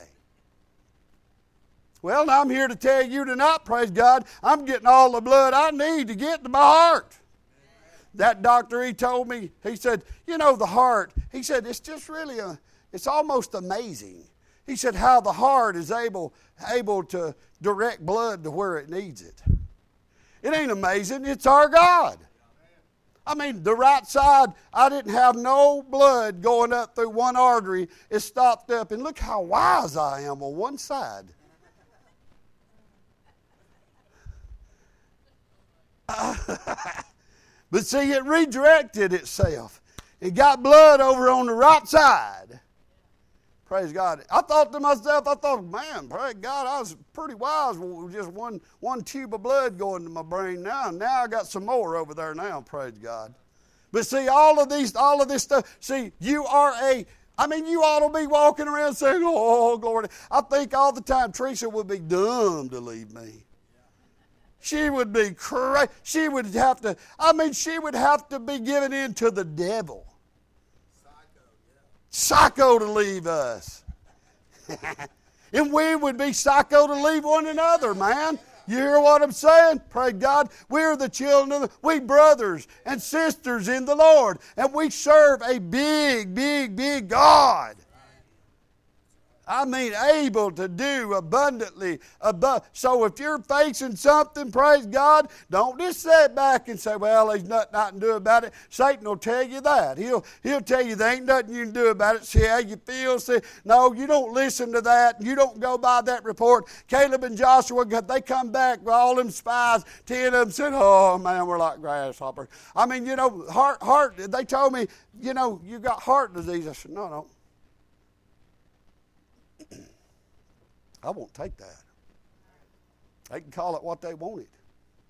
Well, now I'm here to tell you tonight, praise God, I'm getting all the blood I need to get to my heart. That doctor, he told me, he said, the heart, he said, it's just really, it's almost amazing. He said how the heart is able to direct blood to where it needs it. It ain't amazing, it's our God. I mean, the right side, I didn't have no blood going up through one artery. It stopped up, and look how wise I am on one side. But see, it redirected itself. It got blood over on the right side. Praise God. I thought to myself, man, praise God, I was pretty wise with just one tube of blood going to my brain now. And now I got some more over there now, praise God. But see, all of this stuff, see, you ought to be walking around saying, oh, glory. I think all the time Teresa would be dumb to leave me. She would be crazy. She would have to be given in to the devil. Psycho to leave us. And we would be psycho to leave one another, man. You hear what I'm saying? Praise God. We're the children we brothers and sisters in the Lord. And we serve a big, big, big God. I mean, able to do abundantly above. So if you're facing something, praise God, don't just sit back and say, well, there's nothing I can do about it. Satan will tell you that. He'll tell you there ain't nothing you can do about it. See how you feel. See, no, you don't listen to that. You don't go by that report. Caleb and Joshua, they come back with all them spies. 10 of them said, oh, man, we're like grasshoppers. I mean, heart, they told me, you got heart disease. I said, no. I won't take that. They can call it what they want it.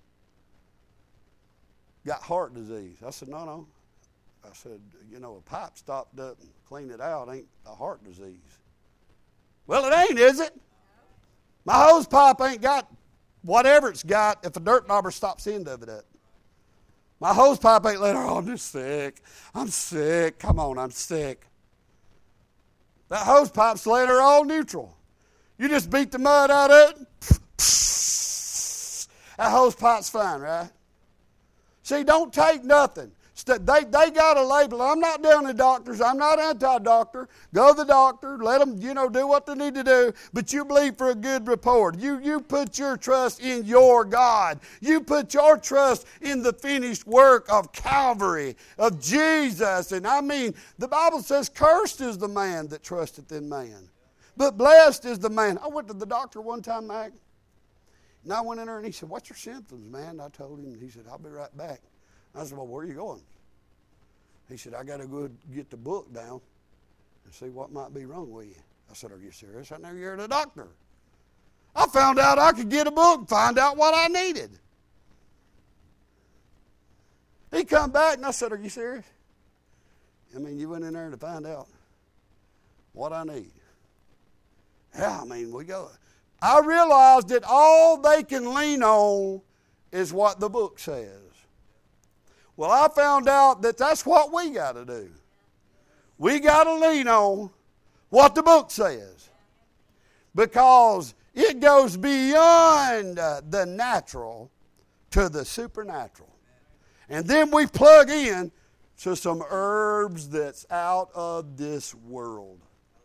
Got heart disease. I said, no. I said, a pipe stopped up and cleaned it out ain't a heart disease. Well, it ain't, is it? My hose pipe ain't got whatever it's got if a dirt dauber stops the end of it up. My hose pipe ain't let her, I'm just sick. I'm sick. Come on, I'm sick. That hose pipe's later all neutral. You just beat the mud out of it. That hose pipe's fine, right? See, don't take nothing. They got a label. I'm not down to doctors. I'm not anti-doctor. Go to the doctor. Let them, do what they need to do. But you believe for a good report. You put your trust in your God. You put your trust in the finished work of Calvary, of Jesus. And the Bible says, cursed is the man that trusteth in man. But blessed is the man. I went to the doctor one time, Mac. And I went in there and he said, what's your symptoms, man? I told him, and he said, I'll be right back. I said, well, where are you going? He said, I got to go get the book down and see what might be wrong with you. I said, are you serious? I know you're the doctor. I found out I could get a book and find out what I needed. He come back and I said, are you serious? You went in there to find out what I need. Yeah, we go. I realized that all they can lean on is what the book says. Well, I found out that that's what we got to do. We got to lean on what the book says. Because it goes beyond the natural to the supernatural. And then we plug in to some herbs that's out of this world.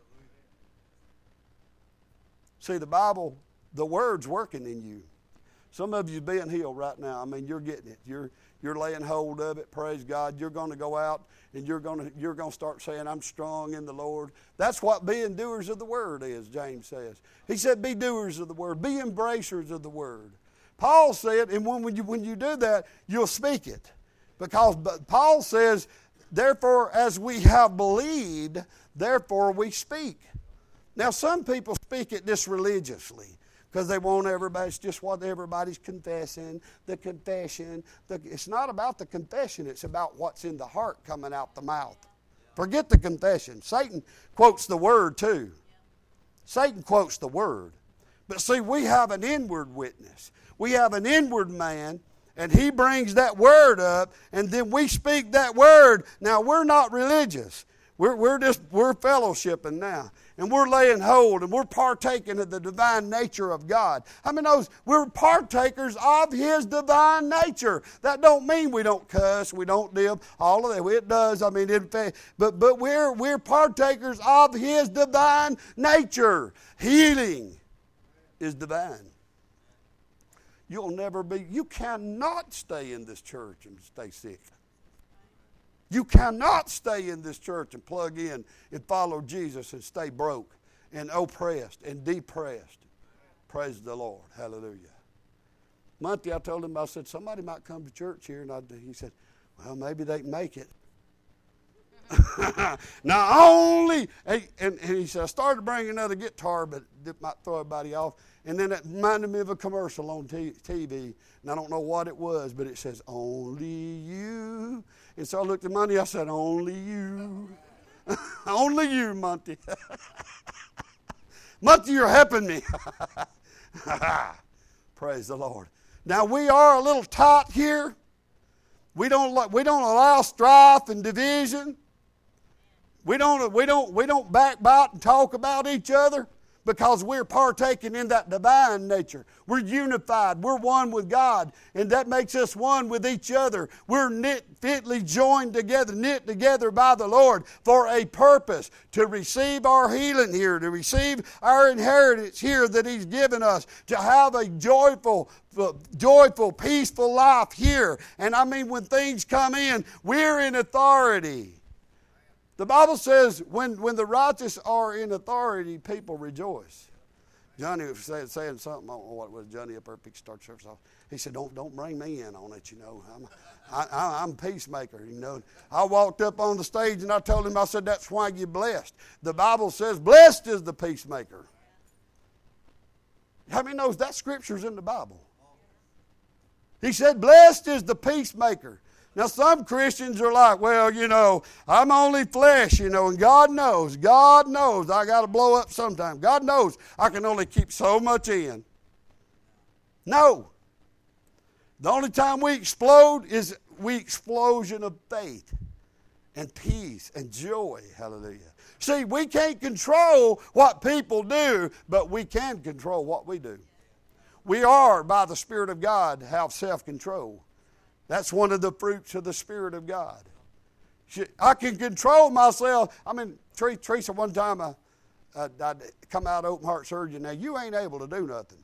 See, the Bible, the Word's working in you. Some of you being healed right now. You're getting it. You're laying hold of it. Praise God. You're going to go out and you're going to start saying, I'm strong in the Lord. That's what being doers of the Word is, James says. He said, be doers of the Word. Be embracers of the Word. Paul said, and when you do that, you'll speak it. Because Paul says, therefore, as we have believed, therefore we speak. Now, some people speak it just religiously because they want everybody, it's just what everybody's confessing, the confession. It's not about the confession, it's about what's in the heart coming out the mouth. Forget the confession. Satan quotes the Word too. Satan quotes the Word. But see, we have an inward witness. We have an inward man, and he brings that Word up, and then we speak that Word. Now, we're not religious. We're fellowshipping now. And we're laying hold and we're partaking of the divine nature of God. We're partakers of His divine nature. That don't mean we don't cuss, we don't dip, all of that. It does. But we're partakers of His divine nature. Healing is divine. You cannot stay in this church and stay sick. You cannot stay in this church and plug in and follow Jesus and stay broke and oppressed and depressed. Praise the Lord. Hallelujah. Monday I told him, I said, somebody might come to church here. And he said, well, maybe they can make it. And he said, I started to bring another guitar, but it might throw everybody off. And then it reminded me of a commercial on TV. And I don't know what it was, but it says, only you. And so I looked at Monty, I said, only you. Only you, Monty. Monty, you're helping me. Praise the Lord. Now we are a little tight here. We don't allow strife and division. We don't backbite and talk about each other because we're partaking in that divine nature. We're unified. We're one with God, and that makes us one with each other. We're fitly joined together, knit together by the Lord for a purpose, to receive our healing here, to receive our inheritance here that He's given us, to have a joyful, peaceful life here. And when things come in, we're in authority. The Bible says when the righteous are in authority, people rejoice. Johnny was saying something, I don't know what it was, Johnny up there picked start service off. He said, don't bring me in on it, I'm a peacemaker, I walked up on the stage and I told him, I said, that's why you're blessed. The Bible says, blessed is the peacemaker. How many knows that scripture's in the Bible? He said, blessed is the peacemaker. Now, some Christians are like, well, I'm only flesh, and God knows I got to blow up sometime. God knows I can only keep so much in. No. The only time we explode is explosion of faith and peace and joy. Hallelujah. See, we can't control what people do, but we can control what we do. We are, by the Spirit of God, have self-control. That's one of the fruits of the Spirit of God. I can control myself. I mean, Teresa, one time I'd come out of open heart surgery. Now, you ain't able to do nothing.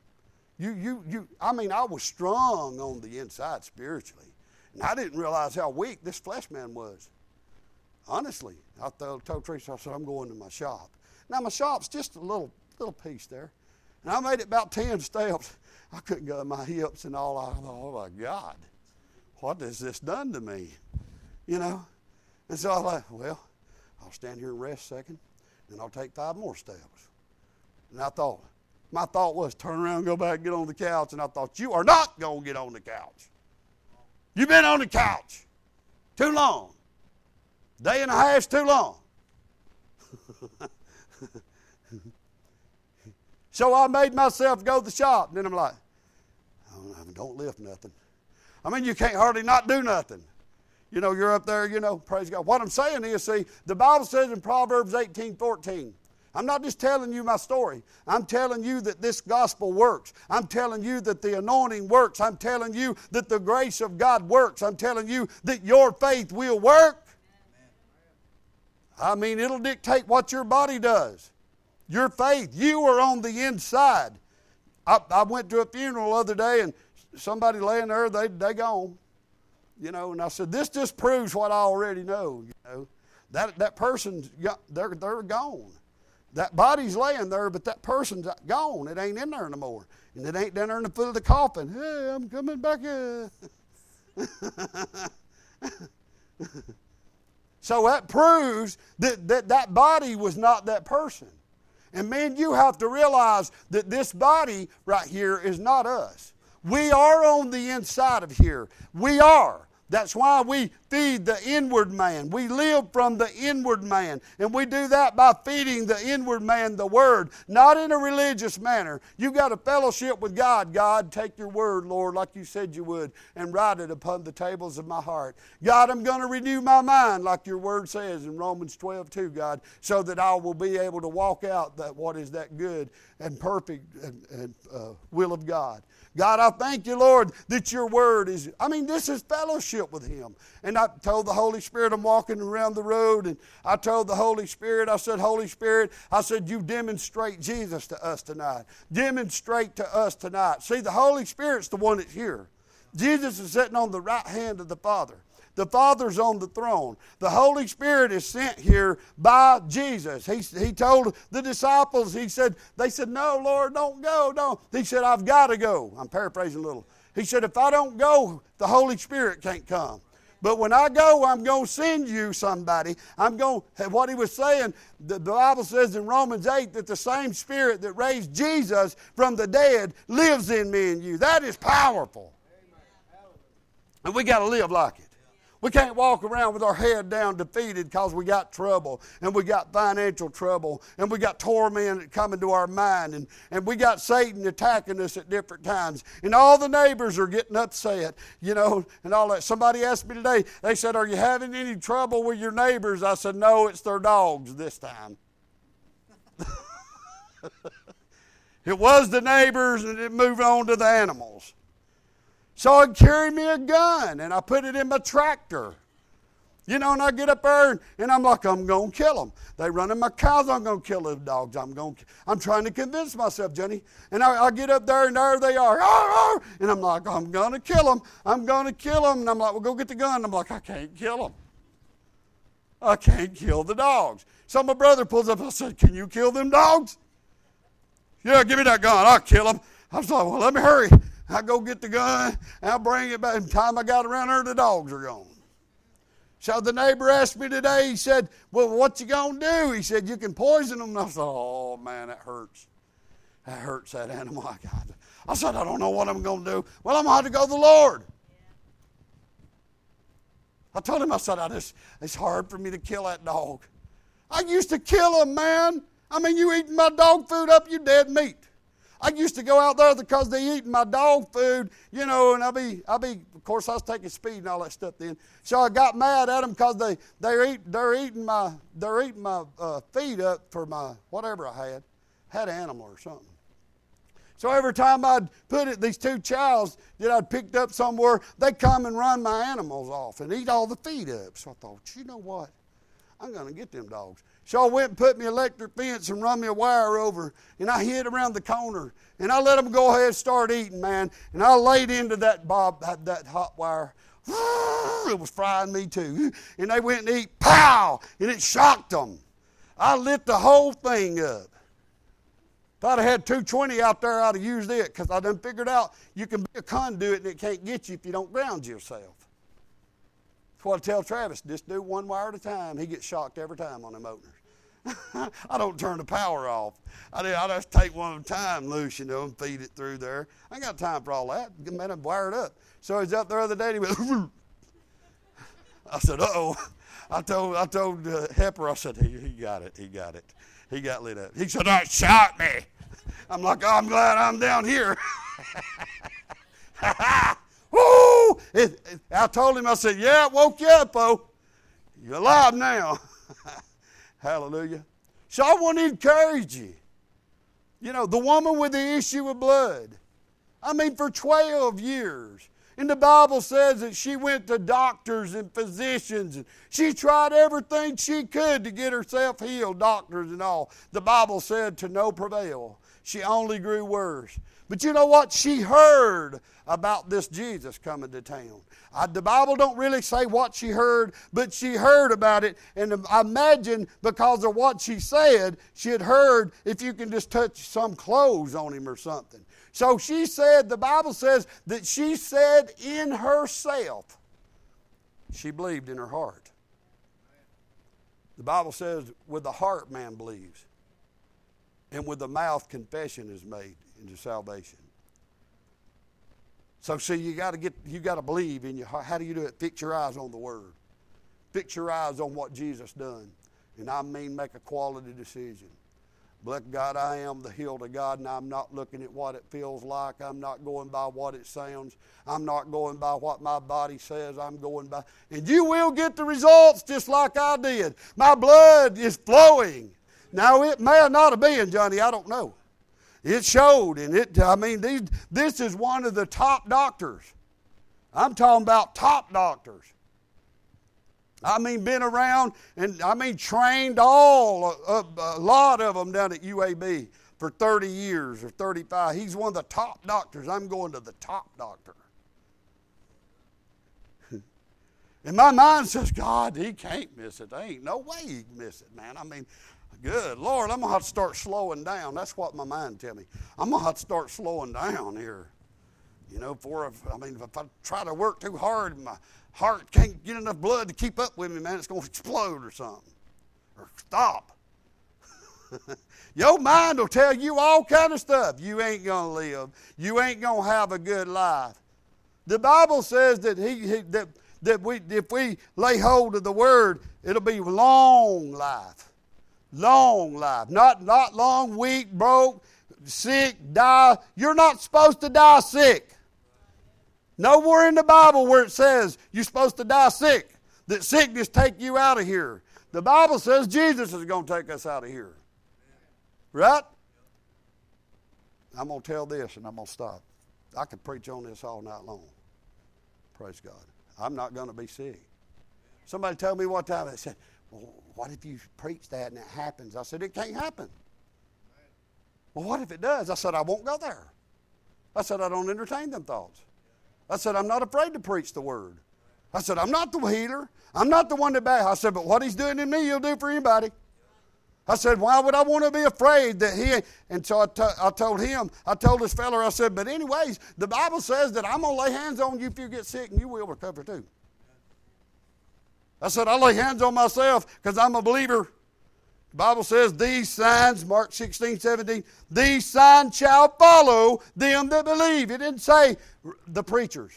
I was strong on the inside spiritually. And I didn't realize how weak this flesh man was. Honestly, I told Teresa, I said, I'm going to my shop. Now, my shop's just a little piece there. And I made it about 10 steps. I couldn't go my hips and all. I thought, oh, my God. What has this done to me? And so I thought, well, I'll stand here and rest a second, and I'll take 5 more steps. And my thought was turn around and go back and get on the couch, and I thought, you are not going to get on the couch. You've been on the couch too long. Day and a half's too long. So I made myself go to the shop, and then I'm like, don't lift nothing. I mean, you can't hardly not do nothing. You're up there, praise God. What I'm saying is, see, the Bible says in Proverbs 18:14, I'm not just telling you my story. I'm telling you that this gospel works. I'm telling you that the anointing works. I'm telling you that the grace of God works. I'm telling you that your faith will work. I mean, it'll dictate what your body does. Your faith, you are on the inside. I went to a funeral the other day, and somebody laying there, they gone. And I said, this just proves what I already know. That person's, they're gone. That body's laying there, but that person's gone. It ain't in there no more. And it ain't down there in the foot of the coffin. Hey, I'm coming back in. So that proves that body was not that person. And man, you have to realize that this body right here is not us. We are on the inside of here. We are. That's why we feed the inward man. We live from the inward man. And we do that by feeding the inward man the Word, not in a religious manner. You got a fellowship with God. God, take your Word, Lord, like you said you would, and write it upon the tables of my heart. God, I'm going to renew my mind, like your Word says in Romans 12:2, God, so that I will be able to walk out that what is that good and perfect and will of God. God, I thank you, Lord, that your word is, this is fellowship with him. And I told the Holy Spirit, I'm walking around the road, and I told the Holy Spirit, I said, Holy Spirit, you demonstrate Jesus to us tonight. Demonstrate to us tonight. See, the Holy Spirit's the one that's here. Jesus is sitting on the right hand of the Father. The Father's on the throne. The Holy Spirit is sent here by Jesus. He told the disciples, they said, no, Lord, don't go. Don't. He said, I've got to go. I'm paraphrasing a little. He said, if I don't go, the Holy Spirit can't come. But when I go, I'm going to send you somebody. What he was saying, the Bible says in Romans 8 that the same Spirit that raised Jesus from the dead lives in me and you. That is powerful. And we got to live like it. We can't walk around with our head down defeated because we got trouble, and we got financial trouble, and we got torment coming to our mind, and we got Satan attacking us at different times, and all the neighbors are getting upset, and all that. Somebody asked me today, they said, are you having any trouble with your neighbors? I said, no, it's their dogs this time. It was the neighbors, and it moved on to the animals. So I'd carry me a gun, and I put it in my tractor. And I get up there, and I'm like, I'm going to kill them. They run in my cows, I'm going to kill those dogs. I'm trying to convince myself, Jenny. And I get up there, and there they are. And I'm like, I'm going to kill them. I'm going to kill them. And I'm like, well, go get the gun. And I'm like, I can't kill them. I can't kill the dogs. So my brother pulls up, and I said, can you kill them dogs? Yeah, give me that gun. I'll kill them. I was like, well, let me hurry. I go get the gun, and I bring it back. By the time I got around there, the dogs are gone. So the neighbor asked me today, he said, well, what you going to do? He said, you can poison them. And I thought, oh, man, that hurts. That hurts that animal. I said, I don't know what I'm going to do. Well, I'm going to have to go to the Lord. I told him, I said, it's hard for me to kill that dog. I used to kill him, man. I mean, you eating my dog food up, you dead meat. I used to go out there because they eating my dog food, you know, and I'll be. Of course, I was taking speed and all that stuff then. So I got mad at them because they're eating my feed up for my whatever I had an animal or something. So every time I'd put it, these two chows that I'd picked up somewhere, they'd come and run my animals off and eat all the feed up. So I thought, you know what? I'm going to get them dogs. So I went and put me an electric fence and run me a wire over, and I hid around the corner, and I let them go ahead and start eating, man. And I laid into that hot wire. It was frying me too. And they went and eat, pow, and it shocked them. I lit the whole thing up. If I'd have had 220 out there, I'd have used it, because I done figured out you can be a conduit and it can't get you if you don't ground yourself. That's what I tell Travis, just do one wire at a time. He gets shocked every time on them openers. I don't turn the power off. I just take one at a time loose, you know, and feed it through there. I ain't got time for all that. Man, I'm wired up. So he's up there the other day, and he went, I said, uh-oh. I told Hepper, I said, he got it. He got lit up. He said, that shot me. I'm like, oh, I'm glad I'm down here. Woo! I told him, I said, yeah, it woke you up, oh. You're alive now. Hallelujah. So I want to encourage you. You know, the woman with the issue of blood. I mean, for 12 years. And the Bible says that she went to doctors and physicians. And she tried everything she could to get herself healed, doctors and all. The Bible said to no prevail. She only grew worse. But you know what? She heard about this Jesus coming to town. The Bible don't really say what she heard, but she heard about it. And I imagine because of what she said, she had heard if you can just touch some clothes on him or something. So she said, the Bible says that she said in herself, she believed in her heart. The Bible says with the heart man believes, and with the mouth confession is made into salvation. So see, you got to believe in your heart. How do you do it? Fix your eyes on the Word. Fix your eyes on what Jesus done. And I mean make a quality decision. Bless God, I am the healed of God, and I'm not looking at what it feels like. I'm not going by what it sounds. I'm not going by what my body says. I'm going by. And you will get the results just like I did. My blood is flowing. Now, it may not have been, Johnny, I don't know. It showed, and this is one of the top doctors. I'm talking about top doctors. I mean, been around, and I mean, trained a lot of them down at UAB for 30 years or 35. He's one of the top doctors. I'm going to the top doctor. And my mind says, God, he can't miss it. There ain't no way he can miss it, man. I mean, good Lord, I'm going to have to start slowing down. That's what my mind tells me. I'm going to have to start slowing down here. You know, if I try to work too hard, my heart can't get enough blood to keep up with me, man, it's going to explode or something. Or stop. Your mind will tell you all kind of stuff. You ain't going to live. You ain't going to have a good life. The Bible says that if we lay hold of the Word, it'll be long life. Long life. Not long, weak, broke, sick, die. You're not supposed to die sick. Nowhere in the Bible where it says you're supposed to die sick, that sickness take you out of here. The Bible says Jesus is going to take us out of here. Right? I'm going to tell this and I'm going to stop. I could preach on this all night long. Praise God. I'm not going to be sick. Somebody told me one time, they said, well, what if you preach that and it happens? I said, it can't happen. Well, what if it does? I said, I won't go there. I said, I don't entertain them thoughts. I said, I'm not afraid to preach the Word. I said, I'm not the healer. I'm not the one that bad. I said, but what he's doing in me, he'll do for anybody. I said, why would I want to be afraid that he... And so I told this fella, I said, but anyways, the Bible says that I'm going to lay hands on you if you get sick and you will recover too. I said, I lay hands on myself because I'm a believer. Bible says these signs, Mark 16:17, these signs shall follow them that believe. It didn't say the preachers.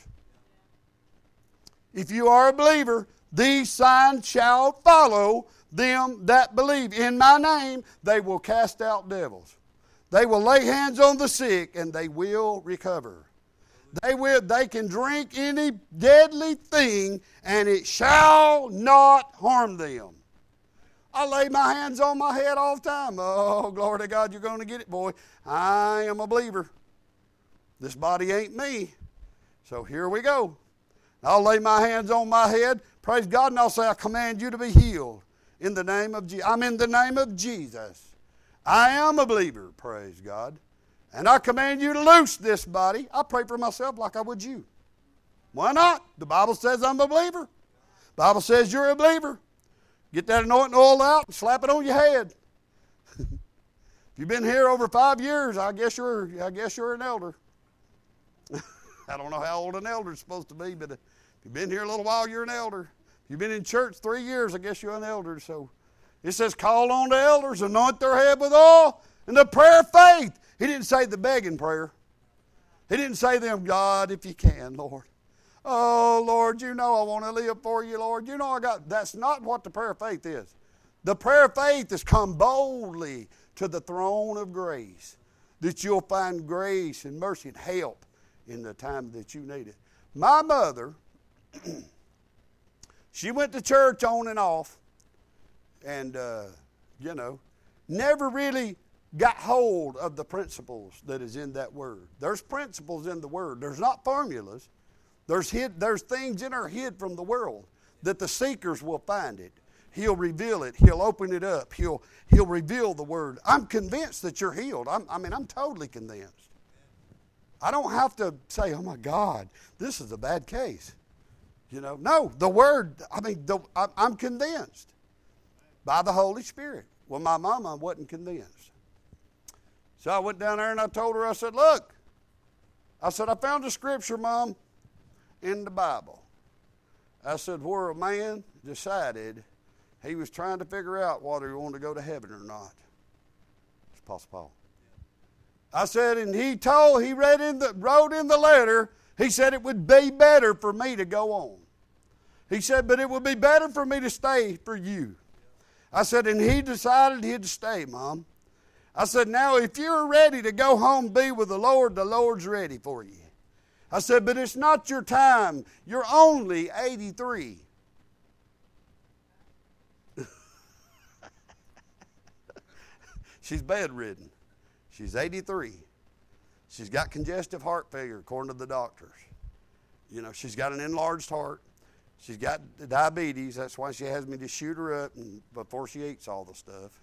If you are a believer, these signs shall follow them that believe. In my name, they will cast out devils. They will lay hands on the sick, and they will recover. They can drink any deadly thing, and it shall not harm them. I lay my hands on my head all the time. Oh, glory to God, you're going to get it, boy. I am a believer. This body ain't me. So here we go. I'll lay my hands on my head, praise God, and I'll say, I command you to be healed in the name of Jesus. I'm in the name of Jesus. I am a believer, praise God. And I command you to loose this body. I pray for myself like I would you. Why not? The Bible says I'm a believer. The Bible says you're a believer. Get that anointing oil out and slap it on your head. If you've been here over 5 years, I guess you're an elder. I don't know how old an elder is supposed to be, but if you've been here a little while, you're an elder. If you've been in church 3 years, I guess you're an elder. So it says, call on the elders, anoint their head with oil, and the prayer of faith. He didn't say the begging prayer. He didn't say them, God, if you can, Lord. Oh, Lord, you know I want to live for you, Lord. You know that's not what the prayer of faith is. The prayer of faith is come boldly to the throne of grace, that you'll find grace and mercy and help in the time that you need it. My mother, she went to church on and off, and, never really got hold of the principles that is in that word. There's principles in the word. There's not formulas. There's things in her hid from the world that the seekers will find it. He'll reveal it. He'll open it up. He'll reveal the word. I'm convinced that you're healed. I'm totally convinced. I don't have to say, oh my God, this is a bad case. No, the word, I'm convinced by the Holy Spirit. Well, my mama wasn't convinced. So I went down there and I told her, I said, look, I found a scripture, Mom, in the Bible. I said, where a man decided he was trying to figure out whether he wanted to go to heaven or not. It's Apostle Paul. I said, and he wrote in the letter, he said it would be better for me to go on. He said, but it would be better for me to stay for you. I said, and he decided he'd stay, Mom. I said, now if you're ready to go home and be with the Lord's ready for you. I said, but it's not your time. You're only 83. She's bedridden. She's 83. She's got congestive heart failure, according to the doctors. She's got an enlarged heart. She's got diabetes. That's why she has me to shoot her up before she eats all the stuff.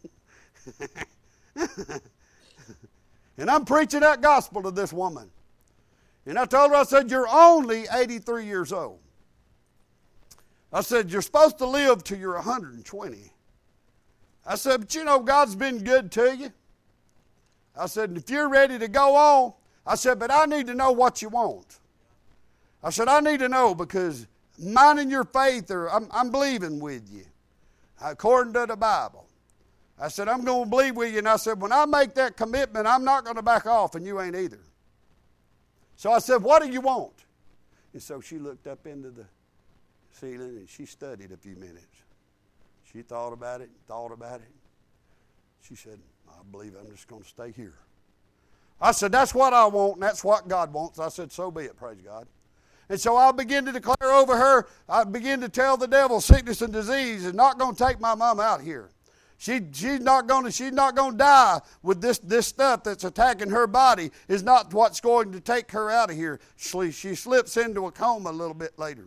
And I'm preaching that gospel to this woman. And I told her, I said, you're only 83 years old. I said, you're supposed to live till you're 120. I said, but God's been good to you. I said, if you're ready to go on, I said, but I need to know what you want. I said, I need to know because mine and your faith I'm believing with you, according to the Bible. I said, I'm going to believe with you. And I said, when I make that commitment, I'm not going to back off, and you ain't either. So I said, what do you want? And so she looked up into the ceiling, and she studied a few minutes. She thought about it. She said, I believe I'm just going to stay here. I said, that's what I want, and that's what God wants. I said, so be it, praise God. And so I began to declare over her, I began to tell the devil sickness and disease is not going to take my mom out here. She's not going to die with this stuff that's attacking her body is not what's going to take her out of here. She slips into a coma a little bit later.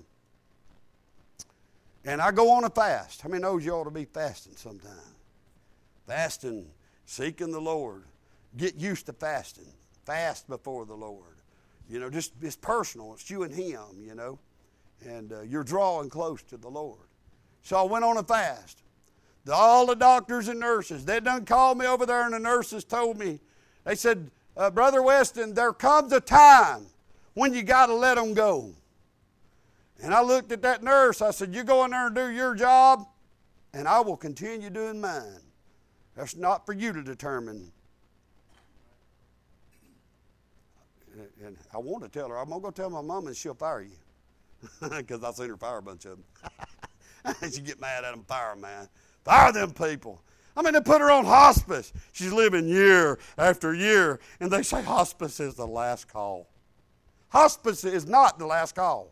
And I go on a fast. How many knows you ought to be fasting sometime? Fasting, seeking the Lord. Get used to fasting. Fast before the Lord. Just it's personal. It's you and Him, And you're drawing close to the Lord. So I went on a fast. All the doctors and nurses, they done called me over there, and the nurses told me, they said, Brother Weston, there comes a time when you got to let them go. And I looked at that nurse. I said, you go in there and do your job, and I will continue doing mine. That's not for you to determine. And I want to tell her, I'm going to go tell my mom and she'll fire you. Because I've seen her fire a bunch of them. And she get mad at them, fire them, man. Fire them people. I mean, they put her on hospice. She's living year after year. And they say hospice is the last call. Hospice is not the last call.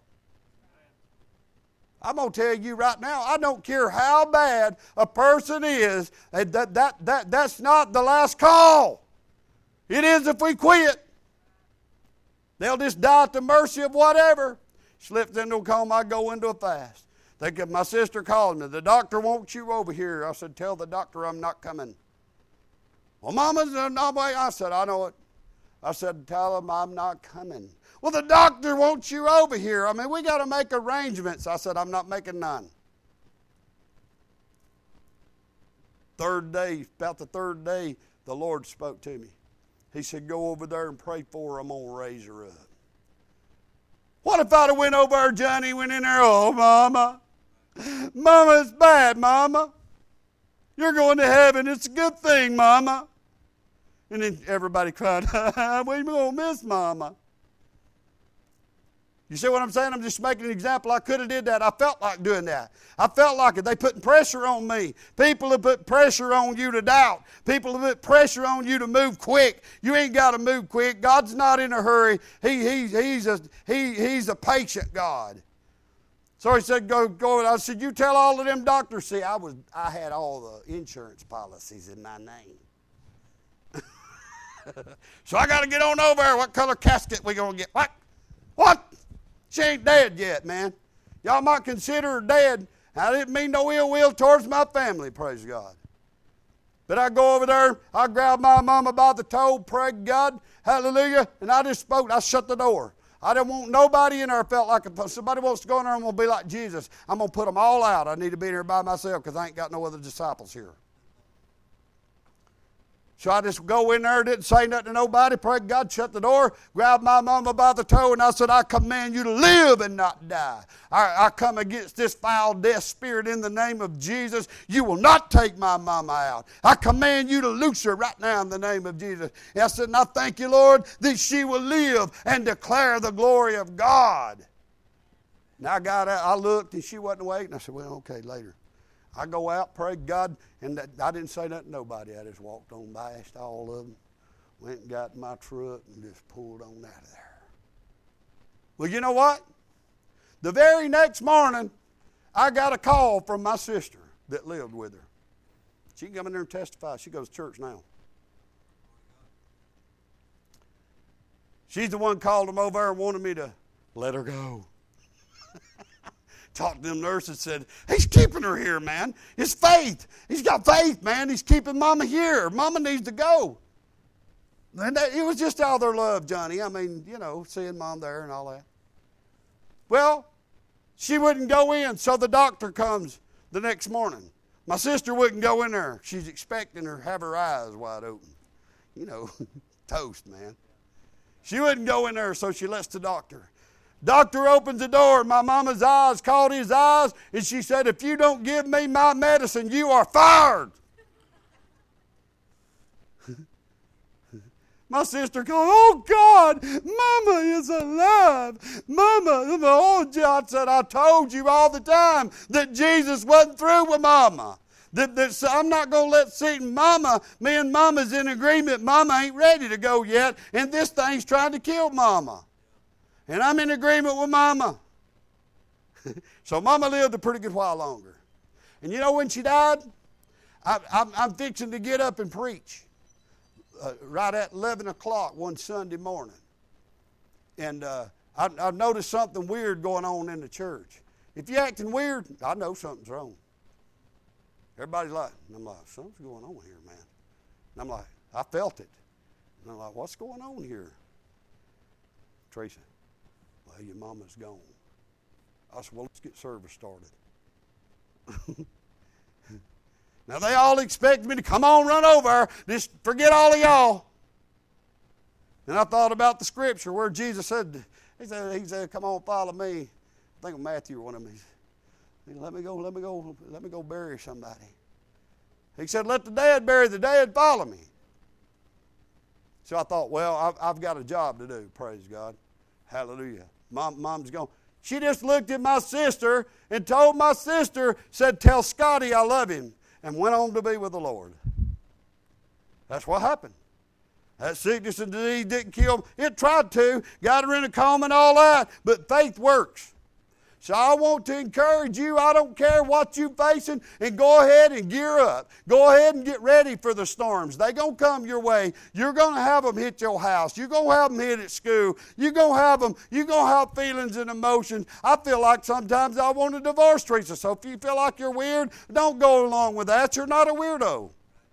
I'm going to tell you right now, I don't care how bad a person is, that's not the last call. It is if we quit. They'll just die at the mercy of whatever. Slipped into a coma, I go into a fast. My sister called me. The doctor wants you over here. I said, tell the doctor I'm not coming. Well, Mama's not way. I said, I know it. I said, tell him I'm not coming. Well, the doctor wants you over here. I mean, we got to make arrangements. I said, I'm not making none. Third day, about the third day, the Lord spoke to me. He said, go over there and pray for her. I'm going to raise her up. What if I'd have went over there, Johnny, went in there, oh, Mama. Mama, it's bad, Mama. You're going to heaven. It's a good thing, Mama. And then everybody cried, we're going to miss Mama. You see what I'm saying? I'm just making an example. I could have did that. I felt like doing that. I felt like it. They putting pressure on me. People have put pressure on you to doubt. People have put pressure on you to move quick. You ain't got to move quick. God's not in a hurry. He's a patient God. So he said, go. I said, you tell all of them doctors. See, I had all the insurance policies in my name. So I got to get on over there. What color casket we going to get? What? She ain't dead yet, man. Y'all might consider her dead. I didn't mean no ill will towards my family, praise God. But I go over there, I grab my mama by the toe, pray God, hallelujah, and I just spoke. I shut the door. I didn't want nobody in there. Felt like if somebody wants to go in there, I'm going to be like Jesus. I'm going to put them all out. I need to be in here by myself because I ain't got no other disciples here. So I just go in there, didn't say nothing to nobody, prayed God, shut the door, grabbed my mama by the toe, and I said, I command you to live and not die. I come against this foul death spirit in the name of Jesus. You will not take my mama out. I command you to loose her right now in the name of Jesus. And I said, and I thank you, Lord, that she will live and declare the glory of God. And I got out, I looked, and she wasn't waiting. I said, well, okay, later. I go out, pray God, and I didn't say nothing to nobody. I just walked on past all of them, went and got in my truck, and just pulled on out of there. Well, you know what? The very next morning, I got a call from my sister that lived with her. She can come in there and testify. She goes to church now. She's the one called them over and wanted me to let her go. Talked to them nurses, said, he's keeping her here, man. It's faith. He's got faith, man. He's keeping Mama here. Mama needs to go. And it was just out of their love, Johnny. I mean, you know, seeing Mom there and all that. Well, she wouldn't go in, so the doctor comes the next morning. My sister wouldn't go in there. She's expecting her to have her eyes wide open. You know, toast, man. She wouldn't go in there, so she lets the doctor. Doctor opens the door, my mama's eyes caught his eyes, and she said, if you don't give me my medicine, you are fired. My sister goes, oh God, Mama is alive. Mama, oh God said, I told you all the time that Jesus wasn't through with Mama. That I'm not going to let Satan, Mama, me and Mama's in agreement. Mama ain't ready to go yet, and this thing's trying to kill Mama. And I'm in agreement with Mama. So Mama lived a pretty good while longer. And you know when she died? I'm fixing to get up and preach right at 11 o'clock one Sunday morning. And I've noticed something weird going on in the church. If you're acting weird, I know something's wrong. Everybody's like, and I'm like, something's going on here, man. And I'm like, I felt it. And I'm like, what's going on here? Teresa. Well, your mama's gone. I said, well, let's get service started. Now, they all expect me to come on, run over, just forget all of y'all. And I thought about the scripture where Jesus said, he said, come on, follow me. I think of Matthew, one of them. He said, let me go bury somebody. He said, let the dead bury the dead, follow me. So I thought, well, I've got a job to do, praise God. Hallelujah. Mom's gone. She just looked at my sister and told my sister, said, tell Scotty I love him, and went on to be with the Lord. That's what happened. That sickness and disease didn't kill him. It tried to, got her in a coma and all that, but faith works. So I want to encourage you, I don't care what you're facing, and go ahead and gear up. Go ahead and get ready for the storms. They're going to come your way. You're going to have them hit your house. You're going to have them hit at school. You're going to have feelings and emotions. I feel like sometimes I want to divorce Teresa. So if you feel like you're weird, don't go along with that. You're not a weirdo.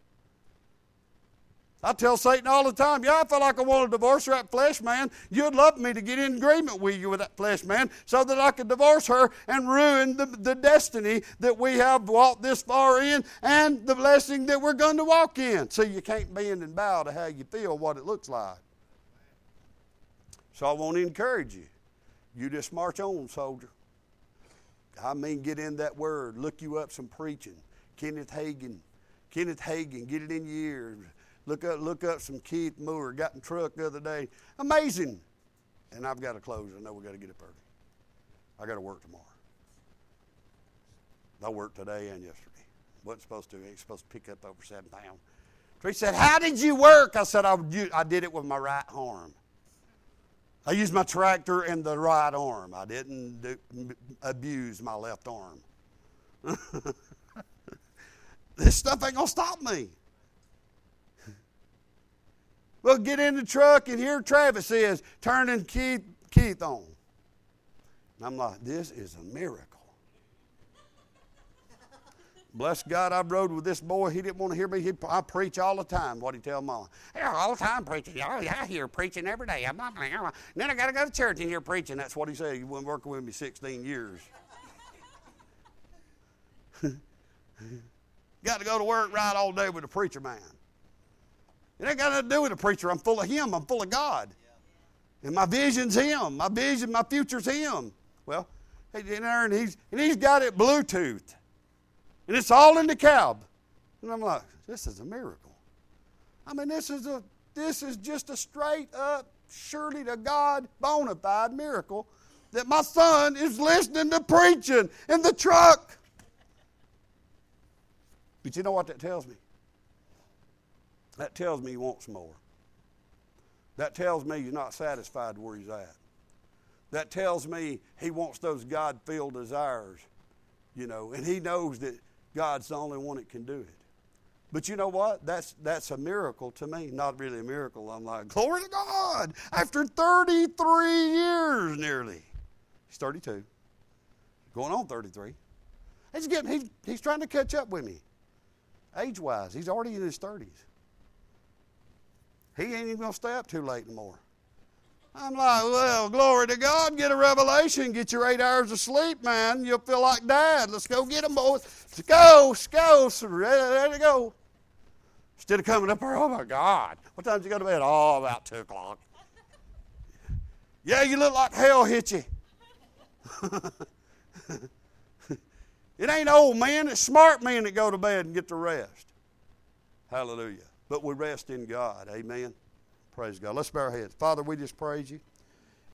I tell Satan all the time, yeah, I feel like I want to divorce that flesh man. You'd love me to get in agreement with you with that flesh man so that I could divorce her and ruin the destiny that we have walked this far in and the blessing that we're going to walk in. So you can't bend and bow to how you feel, what it looks like. So I want to encourage you. You just march on, soldier. I mean, get in that word. Look you up some preaching. Kenneth Hagin, get it in your ears. Look up some Keith Moore. Got in the truck the other day. Amazing. And I've got to close. I know we've got to get up early. I got to work tomorrow. I worked today and yesterday. Wasn't supposed to. Ain't supposed to pick up over 7 pounds. Teresa said, how did you work? I said, I did it with my right arm. I used my tractor and the right arm. I didn't abuse my left arm. This stuff ain't going to stop me. Well, get in the truck and here Travis is turning Keith on. And I'm like, this is a miracle. Bless God, I rode with this boy. He didn't want to hear me. I preach all the time. What he tell Mama? Yeah, all the time preaching. Oh, yeah, I hear preaching every day. I'm not. Then I got to go to church and hear preaching. That's what he said. He been working with me 16 years. Got to go to work right all day with a preacher man. It ain't got nothing to do with a preacher. I'm full of him. I'm full of God. And my vision's him. My future's him. Well, he's in there and he's got it Bluetooth. And it's all in the cab. And I'm like, this is a miracle. I mean, this is just a straight up, surely to God, bona fide miracle that my son is listening to preaching in the truck. But you know what that tells me? That tells me he wants more. That tells me you're not satisfied where he's at. That tells me he wants those God-filled desires, and he knows that God's the only one that can do it. But you know what? That's a miracle to me. Not really a miracle. I'm like, glory to God. After 33 years nearly. He's 32. Going on 33. He's trying to catch up with me. Age-wise, he's already in his 30s. He ain't even going to stay up too late anymore. I'm like, well, glory to God. Get a revelation. Get your 8 hours of sleep, man. You'll feel like Dad. Let's go get them, boys. Let's go. So ready to go. Instead of coming up here, oh, my God. What time did you go to bed? Oh, about 2 o'clock. Yeah, you look like hell hit you. It ain't old men. It's smart men that go to bed and get the rest. Hallelujah. But we rest in God. Amen. Praise God. Let's bow our heads. Father, we just praise you.